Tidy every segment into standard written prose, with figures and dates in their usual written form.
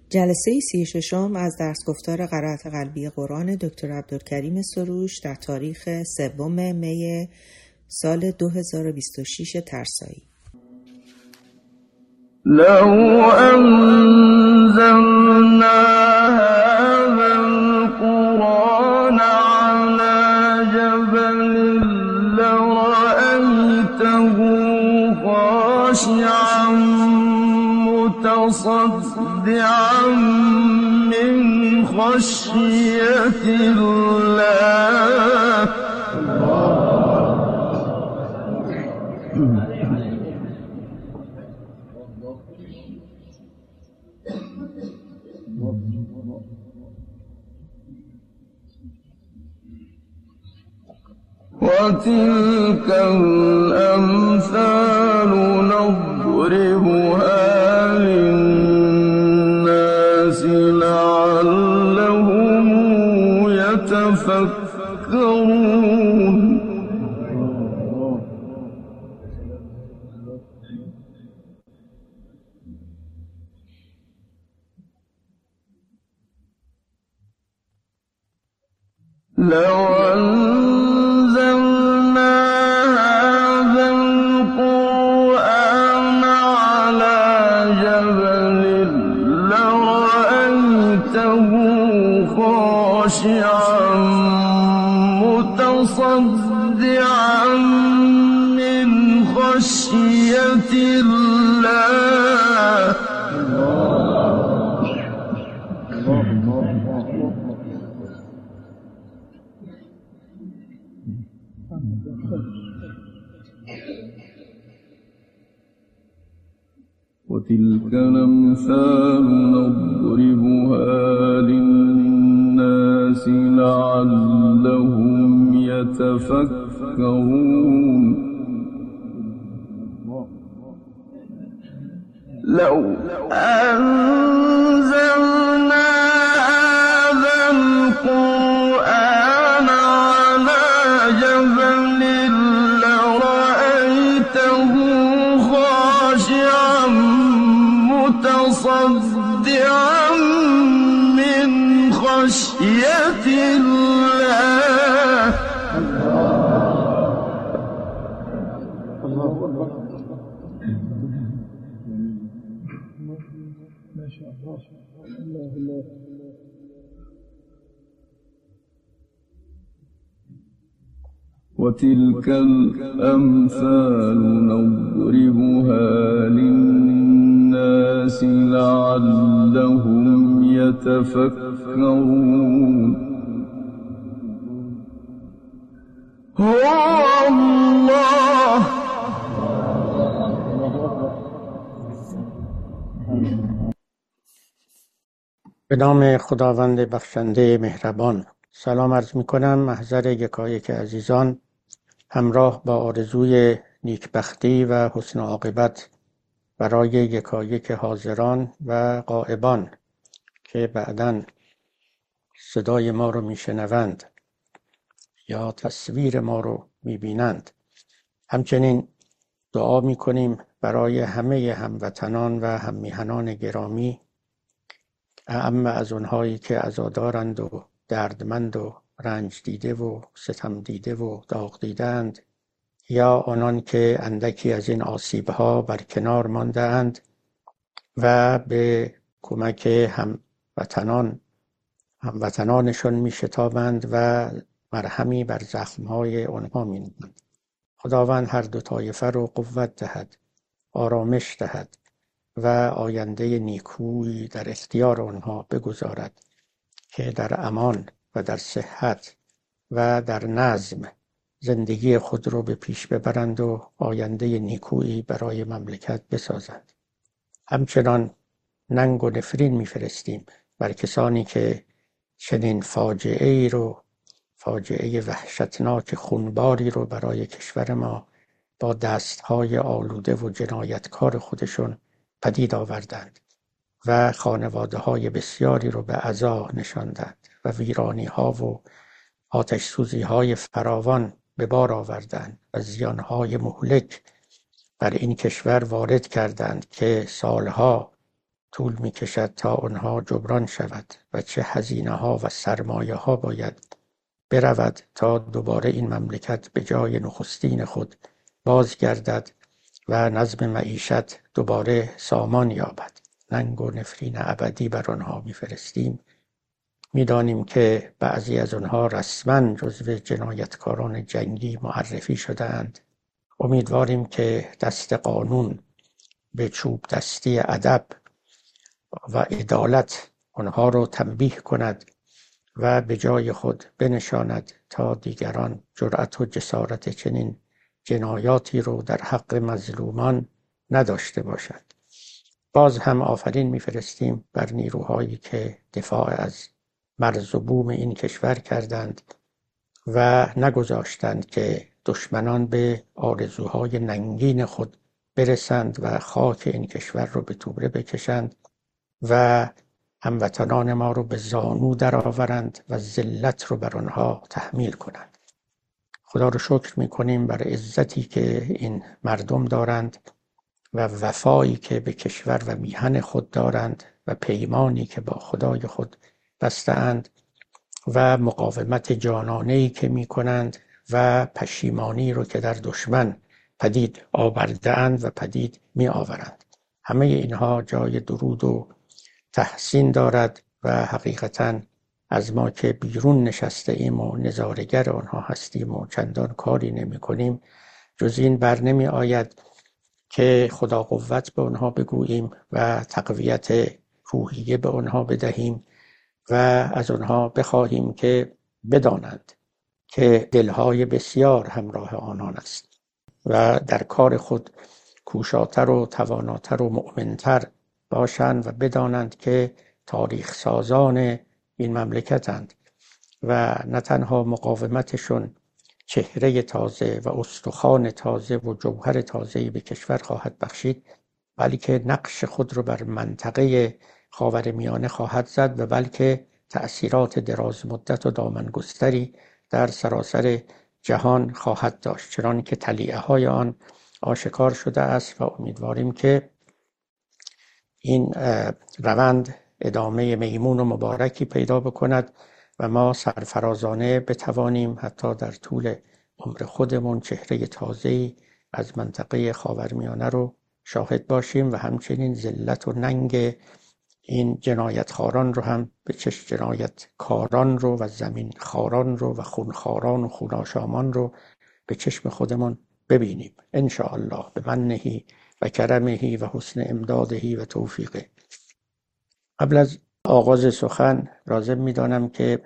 جلسه 36 از درس گفتار قرائت قلبی قرآن دکتر عبدالکریم سروش در تاریخ 3 می سال 2026 ترسایی. لو انزلنا هذا القرآن على جبل لرأيته خاشعا متصدعا من خشية الله وتلك الأمثال نضربها للناس لعلهم يتفكرون لو أنزلنا هذا القرآن على جبل لرأيته خاشعا متصدعا من خشية الله وتلك الأمثال نضربها للناس لعلهم يتفكرون لو أنزلنا هذا القرآن على جبل لرأيته خاشعا متصدعا من خشية الله ما شاء الله الله وتلك الأمثال نضربها للناس لعلهم يتفكرون هو الله به نام خداوند بخشنده مهربان. سلام عرض می کنم محضر یکایک عزیزان همراه با آرزوی نیکبختی و حسن عاقبت برای یکایک حاضران و غائبان که بعداً صدای ما رو میشنوند یا تصویر ما رو میبینند. همچنین دعا میکنیم برای همه هموطنان و هممیهنان گرامی، اعم از اونهایی که عزادارند و دردمند و رنج دیده و ستم دیده و داغ دیدند، یا آنان که اندکی از این آسیبها بر کنار مانده اند و به کمک هموطنانشون می شتابند و مرهمی بر زخمهای آنها می نهند. خداوند هر دو طایفه رو قوت دهد، آرامش دهد و آینده نیکویی در اختیار آنها بگذارد که در امان و در صحت و در نظم زندگی خود رو به پیش ببرند و آینده نیکویی برای مملکت بسازند. همچنان ننگ و نفرین می‌فرستیم بر کسانی که چنین فاجعه وحشتناک خونباری رو برای کشور ما با دستهای آلوده و جنایتکار خودشون پدید آوردند و خانواده‌های بسیاری رو به عزا نشاندند و ویرانی‌ها و آتش‌سوزی‌های فراوان به بار آوردند و زیانهای مهلک بر این کشور وارد کردند که سالها طول می کشد تا آنها جبران شود و چه هزینه ها و سرمایه ها باید برود تا دوباره این مملکت به جای نخستین خود بازگردد و نظم معیشت دوباره سامان یابد. ننگ و نفرین ابدی بر آنها می‌فرستیم. می‌دانیم که بعضی از آنها رسما جزو جنایتکاران جنگی معرفی شده‌اند. امیدواریم که دست قانون به چوب دستی ادب و عدالت آنها را تنبیه کند و به جای خود بنشاند تا دیگران جرأت و جسارت چنین جنایاتی رو در حق مظلومان نداشته باشد. باز هم آفرین می‌فرستیم بر نیروهایی که دفاع از مرز و بوم این کشور کردند و نگذاشتند که دشمنان به آرزوهای ننگین خود برسند و خاک این کشور رو به توبره بکشند و هموطنان ما رو به زانو درآورند و ذلت رو بر آنها تحمیل کنند. خدا رو شکر می‌کنیم بر عزتی که این مردم دارند و وفایی که به کشور و میهن خود دارند و پیمانی که با خدای خود بسته‌اند و مقاومت جانانه‌ای که می‌کنند و پشیمانی رو که در دشمن پدید آورده‌اند و پدید می‌آورند. همه اینها جای درود و تحسین دارد و حقیقتاً از ما که بیرون نشسته ایم و نظارگر آنها هستیم و چندان کاری نمی کنیم جز این بر نمی آید که خدا قوت به آنها بگوییم و تقویت روحیه به آنها بدهیم و از آنها بخواهیم که بدانند که دلهای بسیار همراه آنان است و در کار خود کوشاتر و تواناتر و مؤمنتر باشند و بدانند که تاریخ سازان این مملکتند و نه تنها مقاومتشون چهره تازه و استخوان تازه و جوهر تازه‌ای به کشور خواهد بخشید، بلکه نقش خود رو بر منطقه خاورمیانه خواهد زد و بلکه تأثیرات دراز مدت و دامنگستری در سراسر جهان خواهد داشت، چنان که طلیعه‌های آن آشکار شده است و امیدواریم که این روند ادامه میمون و مبارکی پیدا بکند و ما سرفرازانه بتوانیم حتی در طول عمر خودمون چهره تازه‌ای از منطقه خاورمیانه رو شاهد باشیم و همچنین ذلت و ننگ این جنایتخواران رو هم به چشم جنایتکاران رو و زمین خاران رو و خونخواران و خوناشامان رو به چشم خودمون ببینیم ان شاء الله به منه و کرمه و حسن امداده و توفیقه. قبل از آغاز سخن لازم می‌دانم که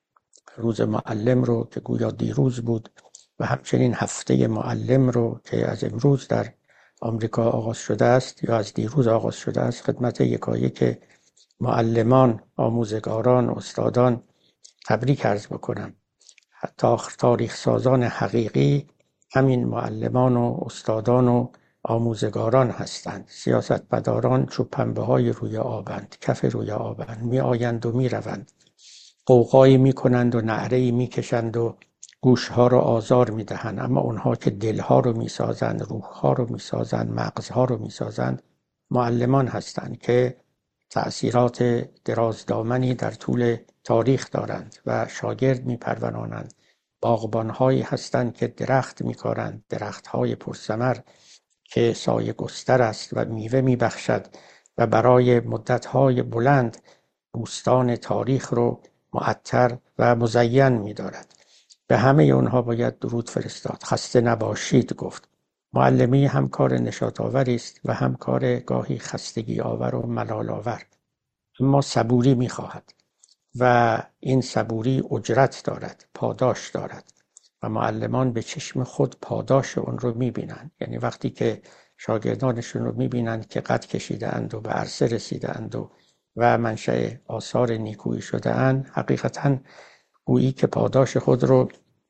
روز معلم رو که گویا دیروز بود و همچنین هفته معلم رو که از امروز در آمریکا آغاز شده است یا از دیروز آغاز شده است خدمت یکایک معلمان، آموزگاران، استادان تبریک عرض بکنم. حتی تاریخ سازان حقیقی همین معلمان و استادان و آموزگاران هستند. سیاستمداران چوب پنبه‌های روی آبند، کف روی آبند، می آیند و می روند، قوقایی می کنند و نعره‌ای می کشند و گوشها رو آزار می دهند، اما اونها که دلها رو می سازند، روحها رو می سازند، مغزها رو می سازند معلمان هستند که تأثیرات درازدامنی در طول تاریخ دارند و شاگرد می پرورانند. باغبان‌هایی هستند که درخت می کارند، درخت‌های پرثمر که سایه گستر است و میوه می بخشد و برای مدت‌های بلند بوستان تاریخ رو معطر و مزین می دارد. به همه اونها باید درود فرستاد. خسته نباشید گفت. معلمی هم کار نشاط آوری است و هم کار گاهی خستگی آور و ملال آور، اما صبوری می خواهد و این صبوری اجرت دارد، پاداش دارد و معلمان به چشم خود پاداش اون رو می بینند. یعنی وقتی که شاگردانشون رو می بینند که قد کشیده اند و به عرصه رسیده اند و منشأ آثار نیکویی شده اند، حقیقتاً گویی که پاداش خود رو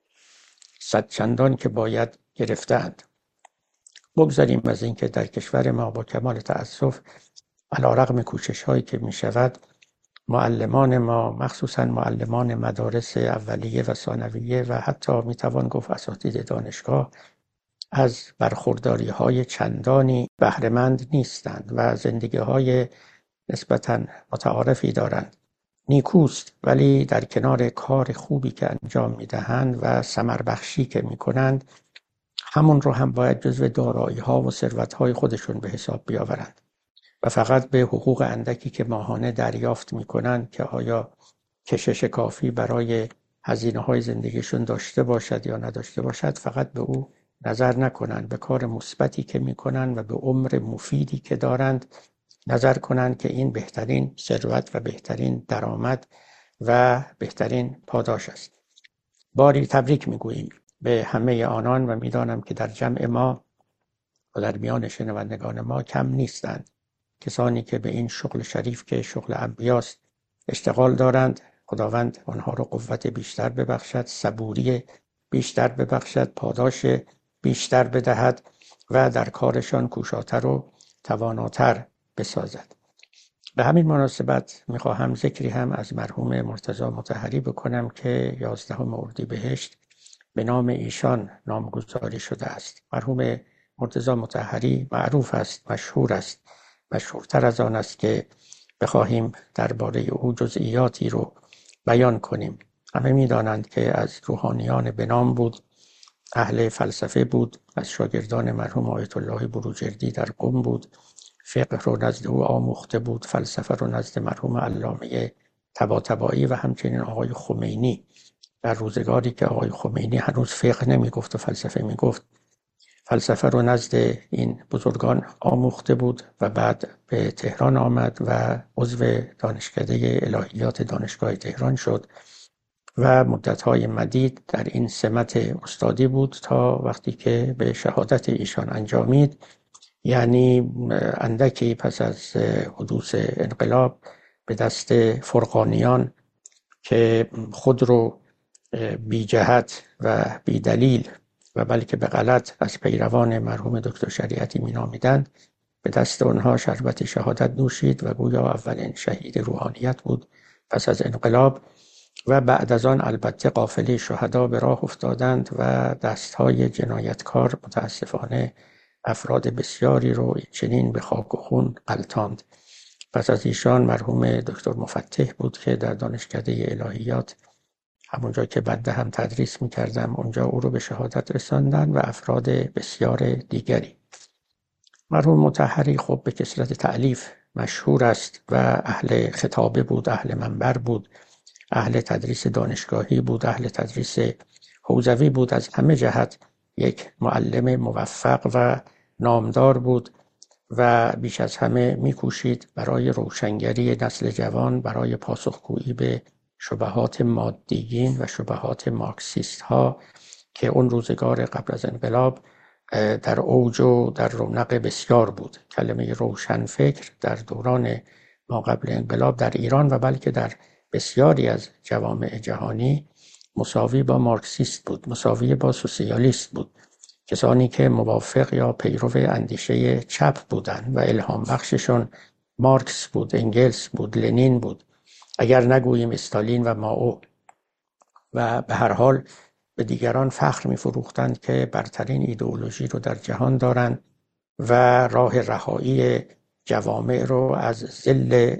صد چندان که باید گرفتند. بگذاریم از این که در کشور ما با کمال تأسف علیرغم کوشش هایی که می شود معلمان ما مخصوصا معلمان مدارس اولیه و ثانویه و حتی می توان گفت اساتید دانشگاه از برخورداری های چندانی بهره‌مند نیستند و زندگی های نسبتاً متعارفی دارند. نیکوست، ولی در کنار کار خوبی که انجام میدهند و ثمر بخشی که میکنند، همون رو هم باید جزو دارایی ها و ثروت های خودشون به حساب بیاورند و فقط به حقوق اندکی که ماهانه دریافت میکنند که آیا کشش کافی برای هزینه های زندگیشون داشته باشد یا نداشته باشد، فقط به او نظر نکنند، به کار مثبتی که میکنند و به عمر مفیدی که دارند نظر کنند که این بهترین ثروت و بهترین درآمد و بهترین پاداش است. باری تبریک میگوییم به همه آنان و میدانم که در جمع ما و در میان شنوندگان ما کم نیستند کسانی که به این شغل شریف که شغل انبیاست اشتغال دارند. خداوند آنها را قوت بیشتر ببخشد، صبوری بیشتر ببخشد، پاداش بیشتر بدهد و در کارشان کوشاتر و تواناتر بسازد. به همین مناسبت میخواهم ذکری هم از مرحوم مرتضی مطهری بکنم که 11 اردیبهشت به نام ایشان نامگذاری شده است. مرحوم مرتضی مطهری معروف است، مشهور است، مشهورتر از آن است که بخواهیم درباره او جزئیاتی رو بیان کنیم. همه میدانند که از روحانیان به نام بود، اهل فلسفه بود، از شاگردان مرحوم آیت الله بروجردی در قم بود، فقه رو نزد او آموخته بود، فلسفه رو نزد مرحوم علامه طباطبایی و همچنین آقای خمینی. در روزگاری که آقای خمینی هنوز فقه نمیگفت و فلسفه میگفت، فلسفه رو نزد این بزرگان آموخته بود و بعد به تهران آمد و عضو دانشکده الهیات دانشگاه تهران شد و مدت‌های مدید در این سمت استادی بود تا وقتی که به شهادت ایشان انجامید، یعنی اندکی پس از حدوث انقلاب، به دست فرقانیان که خود رو بی جهت و بی دلیل و بلکه به غلط از پیروان مرحوم دکتر شریعتی می نامیدند، به دست آنها شربت شهادت نوشید و گویا اولین شهید روحانیت بود پس از انقلاب. و بعد از آن البته قافله شهدا به راه افتادند و دستهای جنایتکار متاسفانه افراد بسیاری رو چنین به خاک و خون غلتاند. پس از ایشان مرحوم دکتر مفتح بود که در دانشکده الهیات، همونجا که بنده هم تدریس می‌کردم، اونجا او رو به شهادت رساندن و افراد بسیار دیگری. مرحوم مطهری خب به کثرت تألیف مشهور است و اهل خطابه بود، اهل منبر بود، اهل تدریس دانشگاهی بود، اهل تدریس حوزوی بود. از همه جهت یک معلم موفق و نامدار بود و بیش از همه می‌کوشید برای روشنگری نسل جوان، برای پاسخگویی به شبهات مادیین و شبهات مارکسیست ها که اون روزگار قبل از انقلاب در اوج و در رونق بسیار بود. کلمه روشن فکر در دوران ما قبل انقلاب در ایران و بلکه در بسیاری از جوامع جهانی مساوی با مارکسیست بود، مساوی با سوسیالیست بود. کسانی که موافق یا پیرو اندیشه چپ بودند و الهام بخششون مارکس بود، انگلس بود، لنین بود، اگر نگوییم استالین و مائو. و به هر حال به دیگران فخر می‌فروختند که برترین ایدئولوژی رو در جهان دارند و راه رهایی جوامع رو از ذل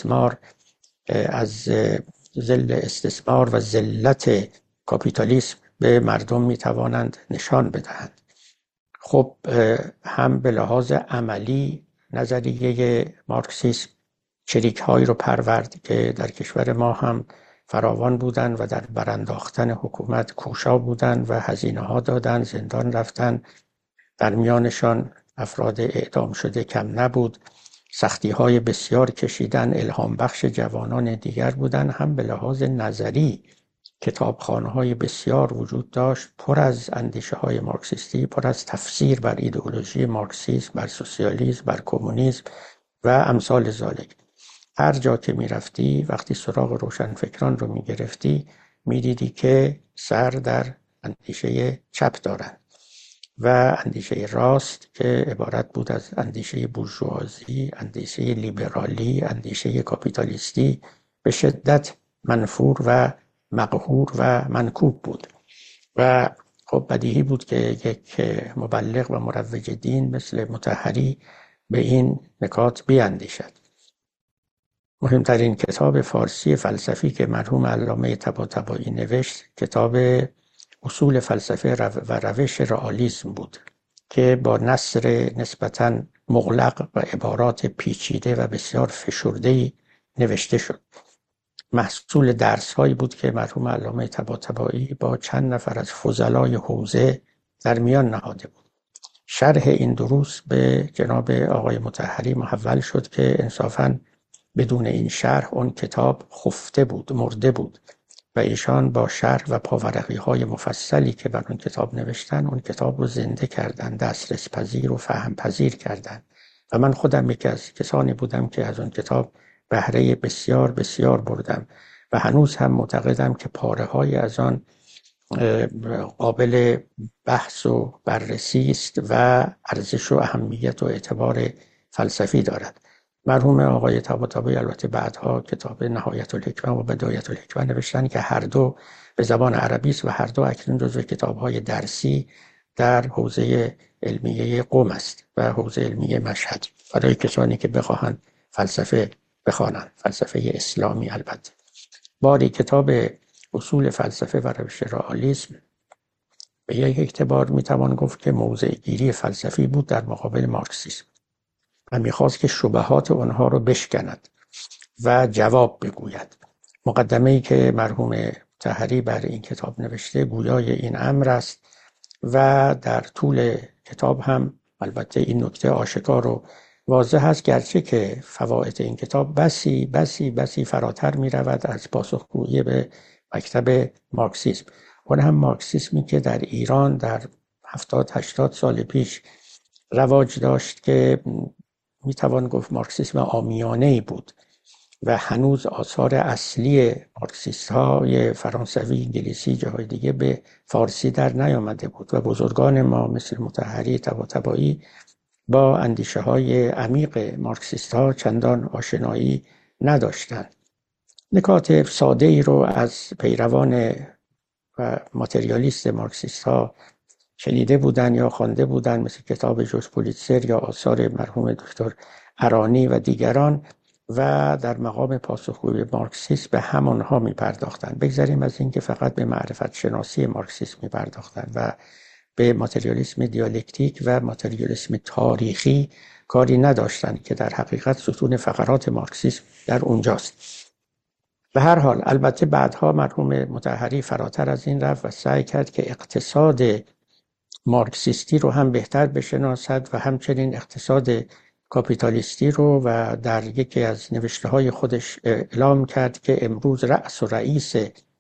استثمار و ذلت کاپیتالیسم به مردم می‌توانند نشان بدهند. خب هم به لحاظ عملی نظریه مارکسیسم چریک‌هایی رو پرورد که در کشور ما هم فراوان بودند و در برانداختن حکومت کوشا بودند و هزینه‌ها دادند، زندان رفتند، در میانشان افراد اعدام شده کم نبود، سختی‌های بسیار کشیدن، الهام بخش جوانان دیگر بودند. هم به لحاظ نظری کتابخانه‌های بسیار وجود داشت، پر از اندیشه‌های مارکسیستی، پر از تفسیر بر ایدئولوژی مارکسیسم، بر سوسیالیسم، بر کمونیسم و امثال ذالک. هر جا که می رفتی، وقتی سراغ روشنفکران رو می گرفتی، می دیدی که سر در اندیشه چپ دارند و اندیشه راست که عبارت بود از اندیشه بورژوازی، اندیشه لیبرالی، اندیشه کاپیتالیستی به شدت منفور و مقهور و منکوب بود. و خب بدیهی بود که یک مبلغ و مروج دین مثل مطهری به این نکات بیاندیشد. مهمترین کتاب فارسی فلسفی که مرحوم علامه طباطبایی نوشت کتاب اصول فلسفه و روش رئالیسم بود که با نثر نسبتاً مغلق و عبارات پیچیده و بسیار فشرده‌ای نوشته شد. محصول درس‌هایی بود که مرحوم علامه طباطبایی با چند نفر از فضلای حوزه در میان نهاده بود. شرح این دروس به جناب آقای مطهری محول شد که انصافاً بدون این شرح اون کتاب خفته بود، مرده بود و ایشان با شرح و پاورقی‌های مفصلی که بر اون کتاب نوشتن اون کتاب رو زنده کردن، دسترس پذیر و فهم پذیر کردن و من خودم یکی از کسانی بودم که از اون کتاب بهره بسیار بسیار بردم و هنوز هم معتقدم که پاره‌های از آن قابل بحث و بررسی است و ارزش و اهمیت و اعتبار فلسفی دارد. مرحوم آقای طباطبایی البته بعدها کتاب نهایت الحکمه و بدایت الحکمه نوشتن که هر دو به زبان عربی است و هر دو اکنون جزو کتاب‌های درسی در حوزه علمیه قم است و حوزه علمیه مشهد برای کسانی که بخواهند فلسفه بخوانند، فلسفه اسلامی. البته باری کتاب اصول فلسفه و روش رئالیسم به یک اعتبار میتوان گفت که موضع گیری فلسفی بود در مقابل مارکسیسم و میخواست که شبهات آنها رو بشکند و جواب بگوید. مقدمه‌ای که مرحوم طهری بر این کتاب نوشته گویای این امر است و در طول کتاب هم البته این نکته آشکار و واضح است، گرچه که فواید این کتاب بسی بسی بسی فراتر می رود از پاسخگویی به مکتب مارکسیسم. اون هم مارکسیسمی که در ایران در 70-80 سال پیش رواج داشت که می توان گفت مارکسیسم عامیانه‌ای بود و هنوز آثار اصلی مارکسیست های فرانسوی، انگلیسی، جاهای دیگه به فارسی در نیامده بود و بزرگان ما مثل مطهری، طباطبایی با اندیشه های عمیق مارکسیست ها چندان آشنایی نداشتند. نکات ساده ای رو از پیروان و ماتریالیست مارکسیست ها شنیده بودن یا خوانده بودن، مثل کتاب جوز پولیتسر یا آثار مرحوم دکتر ارانی و دیگران، و در مقام پاسخگویی مارکسیسم به همانها می پرداختند. بگذاریم از اینکه فقط به معرفت شناسی مارکسیسم می پرداختند و به ماتریالیسم دیالکتیک و ماتریالیسم تاریخی کاری نداشتند که در حقیقت ستون فقرات مارکسیسم در اونجاست. به هر حال البته بعدها مرحوم مطهری فراتر از این رفت و سعی کرد که اقتصاد مارکسیستی رو هم بهتر بشناسد و همچنین اقتصاد کاپیتالیستی رو، و در یکی از نوشته‌های خودش اعلام کرد که امروز رأس و رئیس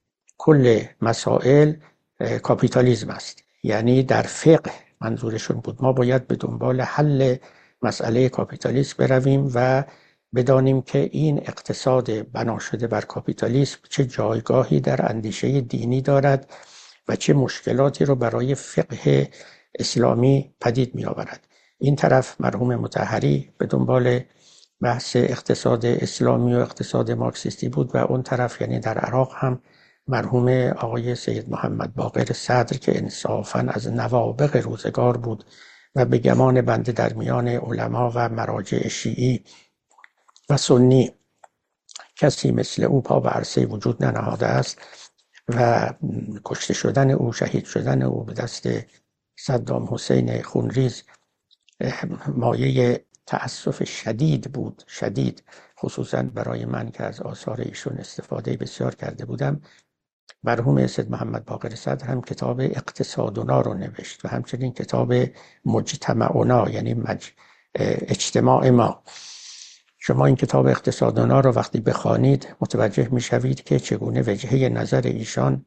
کل مسائل کاپیتالیسم است. یعنی در فقه منظورشون بود ما باید به دنبال حل مسئله کاپیتالیسم برویم و بدانیم که این اقتصاد بنا شده بر کاپیتالیسم چه جایگاهی در اندیشه دینی دارد و چه مشکلاتی رو برای فقه اسلامی پدید می آورد. این طرف مرحوم مطهری به دنبال بحث اقتصاد اسلامی و اقتصاد مارکسیستی بود و اون طرف یعنی در عراق هم مرحوم آقای سید محمد باقر صدر که انصافاً از نوابغ روزگار بود و به گمان بنده در میان علما و مراجع شیعی و سنی کسی مثل او پا به عرصه وجود ننهاده است و کشته شدن او، شهید شدن او به دست صدام حسین خونریز مایه تأسف شدید بود، شدید، خصوصا برای من که از آثار ایشون استفاده بسیار کرده بودم. مرحوم سید محمد باقر صدر هم کتاب اقتصادنا رو نوشت و همچنین کتاب مجتمعنا یعنی اجتماع ما. شما این کتاب اقتصادنا رو وقتی بخوانید متوجه میشوید که چگونه وجهه نظر ایشان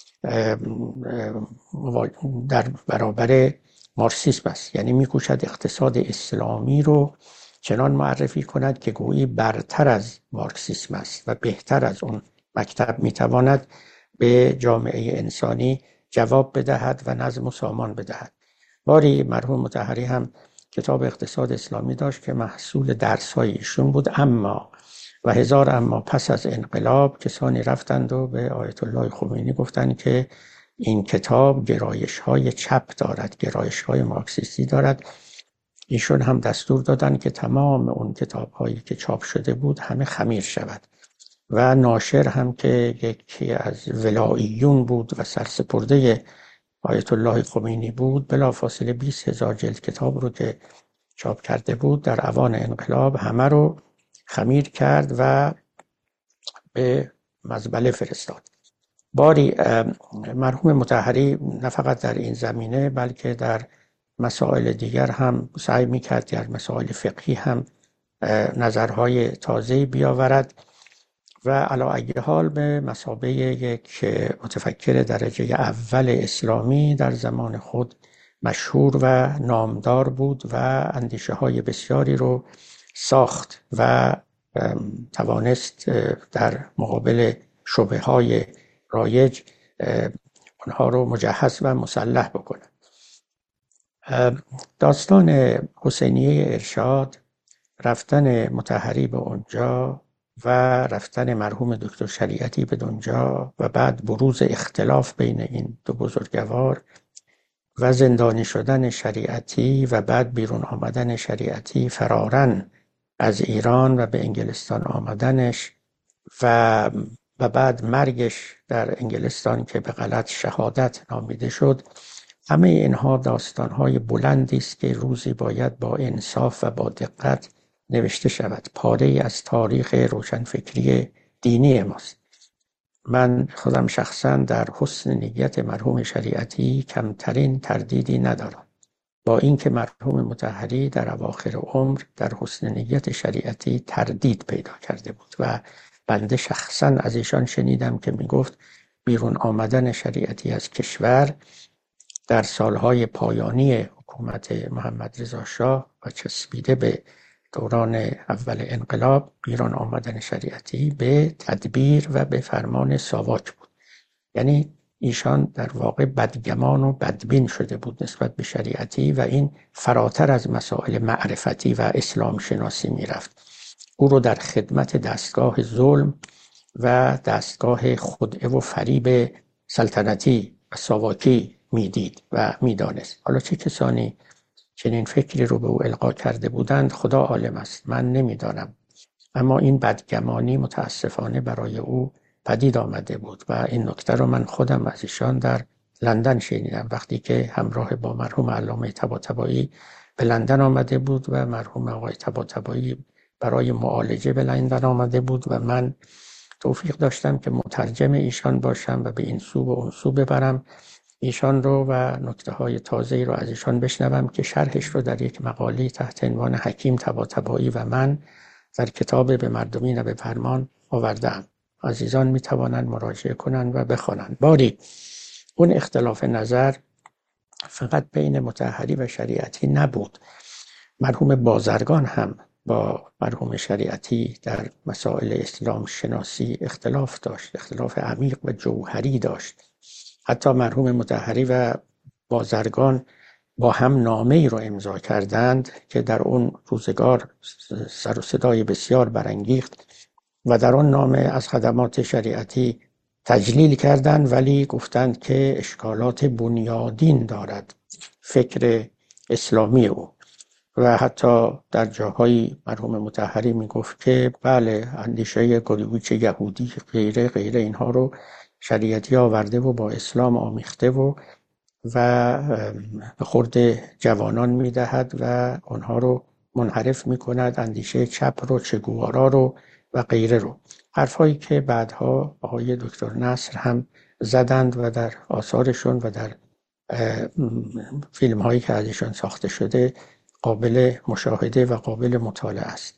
در برابر مارکسیسم است. یعنی میکوشد اقتصاد اسلامی رو چنان معرفی کند که گویی برتر از مارکسیسم است و بهتر از اون مکتب میتواند به جامعه انسانی جواب بدهد و نظم و سامان بدهد. باری مرحوم مطهری هم کتاب اقتصاد اسلامی داشت که محصول درس‌های ایشون بود، اما و هزار اما پس از انقلاب کسانی رفتند و به آیت الله خمینی گفتند که این کتاب گرایش‌های چپ دارد، گرایش‌های مارکسیستی دارد ایشون هم دستور دادن که تمام اون کتاب‌هایی که چاپ شده بود همه خمیر شود و ناشر هم که یکی از ولاییون بود و سرسپرده آیت الله خمینی بود، بلافاصله 20,000 جلد کتاب رو که چاپ کرده بود در اوان انقلاب همه رو خمیر کرد و به مزبله فرستاد. باری مرحوم مطهری نه فقط در این زمینه بلکه در مسائل دیگر هم سعی می‌کرد در مسائل فقهی هم نظرهای تازه‌ای بیاورد و علی ای حال به مثابه یک متفکر درجه اول اسلامی در زمان خود مشهور و نامدار بود و اندیشه های بسیاری رو ساخت و توانست در مقابل شبهه های رایج اونها رو مجهز و مسلح بکنه. داستان حسینیه ارشاد، رفتن مطهری به اونجا و رفتن مرحوم دکتر شریعتی به اونجا و بعد بروز اختلاف بین این دو بزرگوار و زندانی شدن شریعتی و بعد بیرون آمدن شریعتی فرارن از ایران و به انگلستان آمدنش و بعد مرگش در انگلستان که به غلط شهادت نامیده شد، همه اینها داستانهای بلندی است که روزی باید با انصاف و با دقت نوشته شود. پاره‌ای از تاریخ روشنفکری دینی ماست. من خودم شخصا در حسن نیت مرحوم شریعتی کمترین تردیدی ندارم، با اینکه مرحوم مطهری در اواخر عمر در حسن نیت شریعتی تردید پیدا کرده بود و بنده شخصا از ایشان شنیدم که میگفت بیرون آمدن شریعتی از کشور در سالهای پایانی حکومت محمد رضا شاه و چسبیده به دوران اول انقلاب، بیرون آمدن شریعتی به تدبیر و به فرمان ساواک بود. یعنی ایشان در واقع بدگمان و بدبین شده بود نسبت به شریعتی و این فراتر از مسائل معرفتی و اسلام شناسی می رفت. او رو در خدمت دستگاه ظلم و دستگاه خدعه و فریب سلطنتی و ساواکی می دید و می دانست. حالا چه کسانی چنین فکری رو به او القا کرده بودند خدا عالم است، من نمیدانم، اما این بدگمانی متاسفانه برای او پدید آمده بود و این نکته رو من خودم از ایشان در لندن شنیدم وقتی که همراه با مرحوم علامه طباطبایی به لندن آمده بود و مرحوم آقای طباطبایی برای معالجه به لندن آمده بود و من توفیق داشتم که مترجم ایشان باشم و به این سو و اون سو ببرم ایشان رو و نکته های تازه‌ای رو از ایشان بشنوم که شرحش رو در یک مقاله تحت عنوان حکیم طباطبایی و من در کتاب به مردمی نه به فرمان آورده‌ام. عزیزان می توانند مراجعه کنند و بخوانند. باری اون اختلاف نظر فقط بین مطهری و شریعتی نبود. مرحوم بازرگان هم با مرحوم شریعتی در مسائل اسلام شناسی اختلاف داشت، اختلاف عمیق و جوهری داشت. حتی مرحوم مطهری و بازرگان با هم نامه‌ای رو امضا کردند که در اون روزگار سر و صدای بسیار برانگیخت و در اون نامه از خدمات شریعتی تجلیل کردند، ولی گفتند که اشکالات بنیادین دارد فکر اسلامی او و حتی در جاهای مرحوم مطهری میگفت که بله اندیشه گریویچ یهودی غیره اینها رو شریعتی آورده و با اسلام آمیخته و به خورد جوانان میدهد و آنها رو منحرف میکند، اندیشه چپ رو، چگوارا رو و غیره رو. حرفایی که بعدها آقای دکتر نصر هم زدند و در آثارشون و در فیلم هایی که ازشون ساخته شده قابل مشاهده و قابل مطالعه است.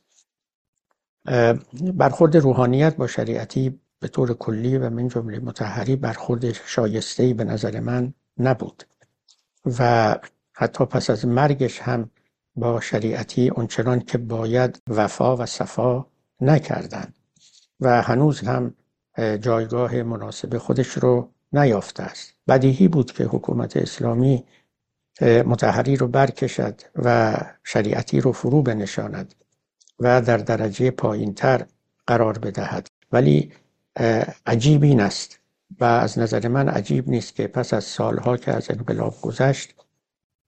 برخورد روحانیت با شریعتی به طور کلی و من جمله مطهری برخورد شایسته‌ای به نظر من نبود و حتی پس از مرگش هم با شریعتی اونچنان که باید وفا و صفا نکردند و هنوز هم جایگاه مناسب خودش رو نیافته است. بدیهی بود که حکومت اسلامی مطهری رو برکشد و شریعتی رو فرو بنشاند و در درجه پایینتر قرار بدهد، ولی عجیب این است و از نظر من عجیب نیست که پس از سالها که از انقلاب گذشت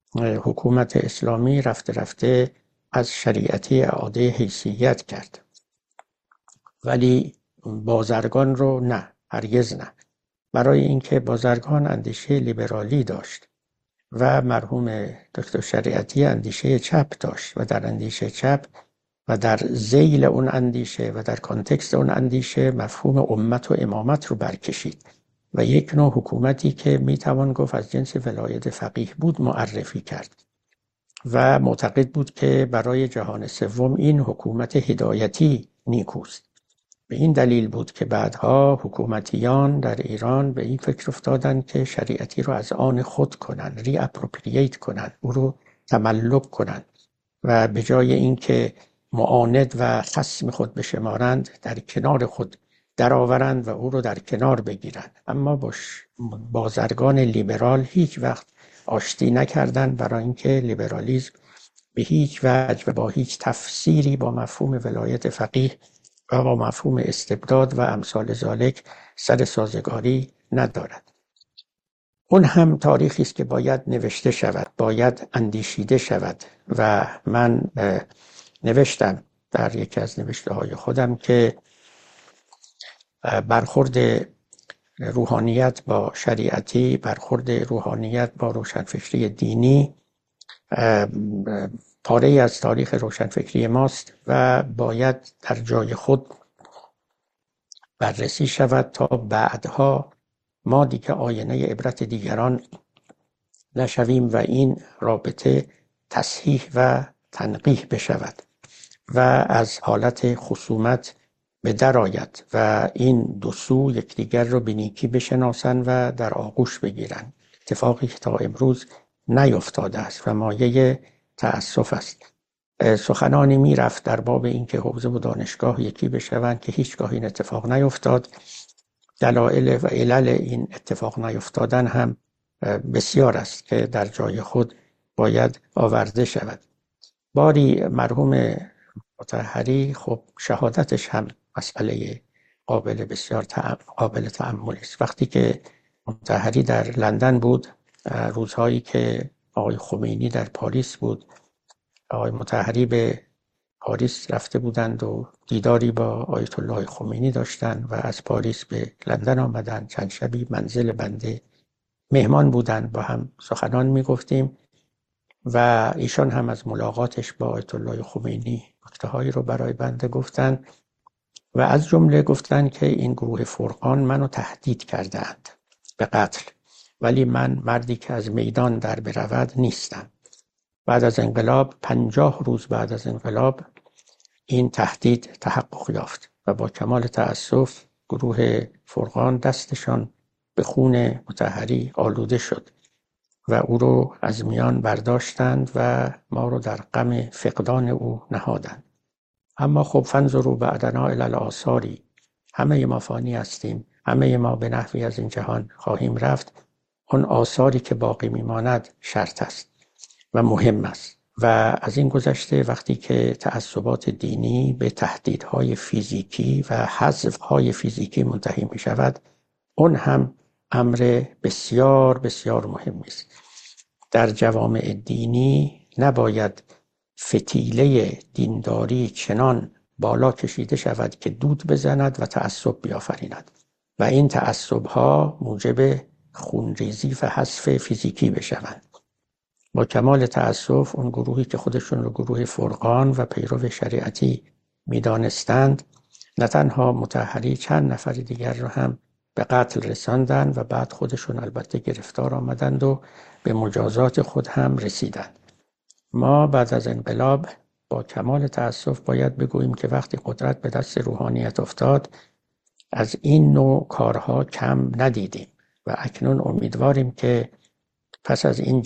حکومت اسلامی رفته رفته از شریعتی اعاده حیثیت کرد، ولی بازرگان رو نه، هرگز نه. برای اینکه بازرگان اندیشه لیبرالی داشت و مرحوم دکتر شریعتی اندیشه چپ داشت و در اندیشه چپ و در ذیل اون اندیشه و در کانتکست اون اندیشه مفهوم امت و امامت رو برکشید و یک نوع حکومتی که میتوان گفت از جنس ولایت فقیه بود معرفی کرد و معتقد بود که برای جهان سوم این حکومت هدایتی نیکوست. به این دلیل بود که بعدها حکومتیان در ایران به این فکر افتادند که شریعتی رو از آن خود کنند، ری اپروپرییت کنند، او رو تملک کنند و به جای اینکه معاند و خصم خود بشمارند در کنار خود درآورند و او رو در کنار بگیرند. اما بازرگان لیبرال هیچ وقت آشتی نکردند، برای اینکه لیبرالیسم به هیچ وجه و با هیچ تفسیری با مفهوم ولایت فقیه و با مفهوم استبداد و امثال ذالک سر سازگاری ندارد. اون هم تاریخی است که باید نوشته شود، باید اندیشیده شود و من نوشتم در یکی از نوشته های خودم که برخورد روحانیت با شریعتی، برخورد روحانیت با روشنفکری دینی پاره از تاریخ روشنفکری ماست و باید در جای خود بررسی شود تا بعدها ما دیگه آینه عبرت دیگران نشویم و این رابطه تصحیح و تنقیح بشود و از حالت خصومت به در آید و این دو سو یکدیگر رو به نیکی بشناسند و در آغوش بگیرند. اتفاقی که تا امروز نیفتاده است و مایه تأسف است. سخنانی می رفت در باب اینکه حوزه و دانشگاه یکی بشوند که هیچگاه این اتفاق نیفتاد. دلایل و علل این اتفاق نیفتادن هم بسیار است که در جای خود باید آورده شود. باری مرحوم مطهری خب شهادتش هم مسئله بسیار قابل تأمل است. وقتی که مطهری در لندن بود، روزهایی که آقای خمینی در پاریس بود، آقای مطهری به پاریس رفته بودند و دیداری با آیت الله خمینی داشتند و از پاریس به لندن آمدند. چند شبی منزل بنده مهمان بودند، با هم سخنان می گفتیم و ایشان هم از ملاقاتش با آیت الله خمینی نکته‌هایی رو برای بنده گفتند و از جمله گفتند که این گروه فرقان منو تهدید کردند به قتل، ولی من مردی که از میدان در برود نیستم. بعد از انقلاب 50 روز بعد از انقلاب این تهدید تحقق یافت و با کمال تأسف گروه فرقان دستشان به خون مطهری آلوده شد و او رو از میان برداشتند و ما رو در غم فقدان او نهادند. اما خب فانظروا بعدنا الی الآثاری، همه ما فانی هستیم، همه ما به نحوی از این جهان خواهیم رفت. اون آثاری که باقی میماند شرط است و مهم است و از این گذشته وقتی که تعصبات دینی به تهدیدهای فیزیکی و حذفهای فیزیکی منتهی می شود، اون هم امر بسیار بسیار مهم است. در جوامع دینی نباید فتیله دینداری چنان بالا کشیده شود که دود بزند و تعصب بیافریند و این تعصبها موجب خونریزی و حذف فیزیکی بشوند. با کمال تأسف اون گروهی که خودشون رو گروه فرقان و پیرو شریعتی میدانستند نه تنها مطهری، چند نفر دیگر رو هم به قتل رساندند و بعد خودشون البته گرفتار آمدند و به مجازات خود هم رسیدند. ما بعد از انقلاب با کمال تأسف باید بگوییم که وقتی قدرت به دست روحانیت افتاد از این نوع کارها کم ندیدیم و اکنون امیدواریم که پس از این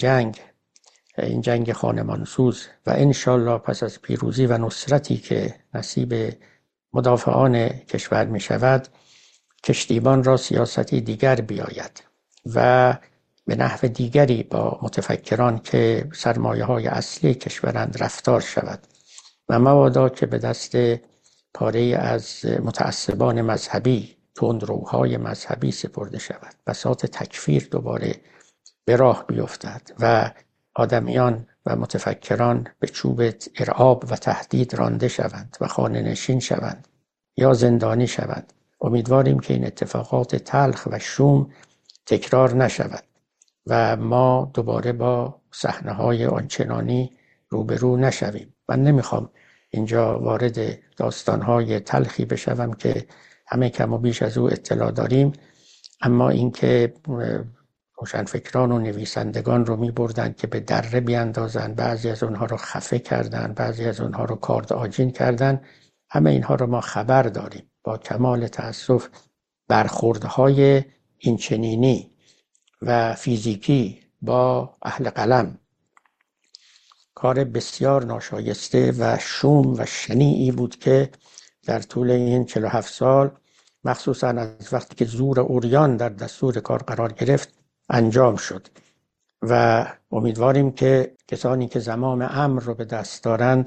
جنگ خانمانسوز و انشالله پس از پیروزی و نصرتی که نصیب مدافعان کشور می شود، کشتیبان را سیاستی دیگر بیاید و به نحو دیگری با متفکران که سرمایه های اصلی کشورند رفتار شود و مبادا که به دست پاره از متعصبان مذهبی، تندروهای مذهبی سپرده شود، بساط تکفیر دوباره به راه بیفتد و آدمیان و متفکران به چوب ارعاب و تهدید رانده شوند و خانه‌نشین شوند یا زندانی شوند. امیدواریم که این اتفاقات تلخ و شوم تکرار نشود و ما دوباره با صحنه‌های آنچنانی روبرو نشویم. من نمیخوام اینجا وارد داستان‌های تلخی بشوم که همه کم و بیش از او اطلاع داریم، اما اینکه روشنفکران و نویسندگان رو می‌بردن که به دره بیاندازن، بعضی از اونها رو خفه کردن، بعضی از اونها رو کارد آجین کردن، همه اینها رو ما خبر داریم. با کمال تأسف برخوردهای اینچنینی و فیزیکی با اهل قلم کار بسیار ناشایسته و شوم و شنیعی بود که در طول این 47 سال، مخصوصا از وقتی که زور عریان در دستور کار قرار گرفت، انجام شد و امیدواریم که کسانی که زمام امر رو به دست دارند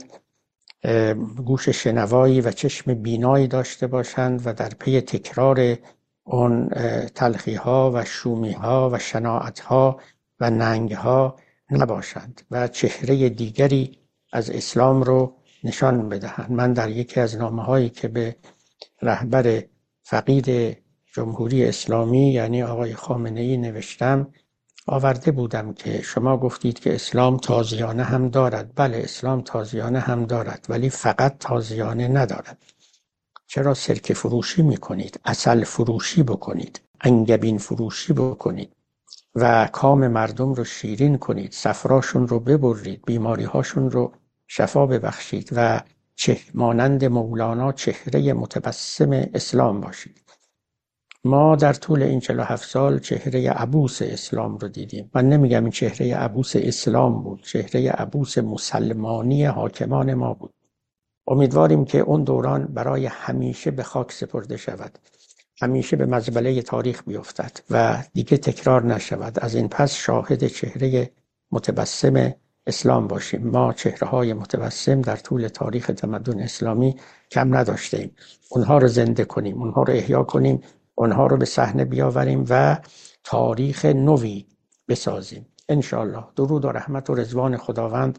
گوش شنوایی و چشم بینایی داشته باشند و در پی تکرار اون تلخی ها و شومی ها و شناعت ها و ننگ ها نباشند و چهره دیگری از اسلام رو نشان بدهند. من در یکی از نامه هایی که به رهبر فقید جمهوری اسلامی یعنی آقای خامنه‌ای نوشتم آورده بودم که شما گفتید که اسلام تازیانه هم دارد. بله، اسلام تازیانه هم دارد، ولی فقط تازیانه ندارد. چرا سرکه فروشی میکنید؟ عسل فروشی بکنید، انگبین فروشی بکنید و کام مردم رو شیرین کنید، صفراشون رو ببرید، بیماریهاشون رو شفا ببخشید و مانند مولانا چهره متبسم اسلام باشید. ما در طول این 47 سال چهره عبوس اسلام رو دیدیم. من نمیگم این چهره عبوس اسلام بود، چهره عبوس مسلمانی حاکمان ما بود. امیدواریم که اون دوران برای همیشه به خاک سپرده شود، همیشه به مزبله تاریخ بیفتد و دیگه تکرار نشود. از این پس شاهد چهره متبسم اسلام باشیم. ما چهره‌های متبسم در طول تاریخ تمدن اسلامی کم نداشتیم. اونها رو زنده کنیم، اونها رو احیا کنیم، اونها رو به صحنه بیاوریم و تاریخ نوی بسازیم انشالله. درود و رحمت و رضوان خداوند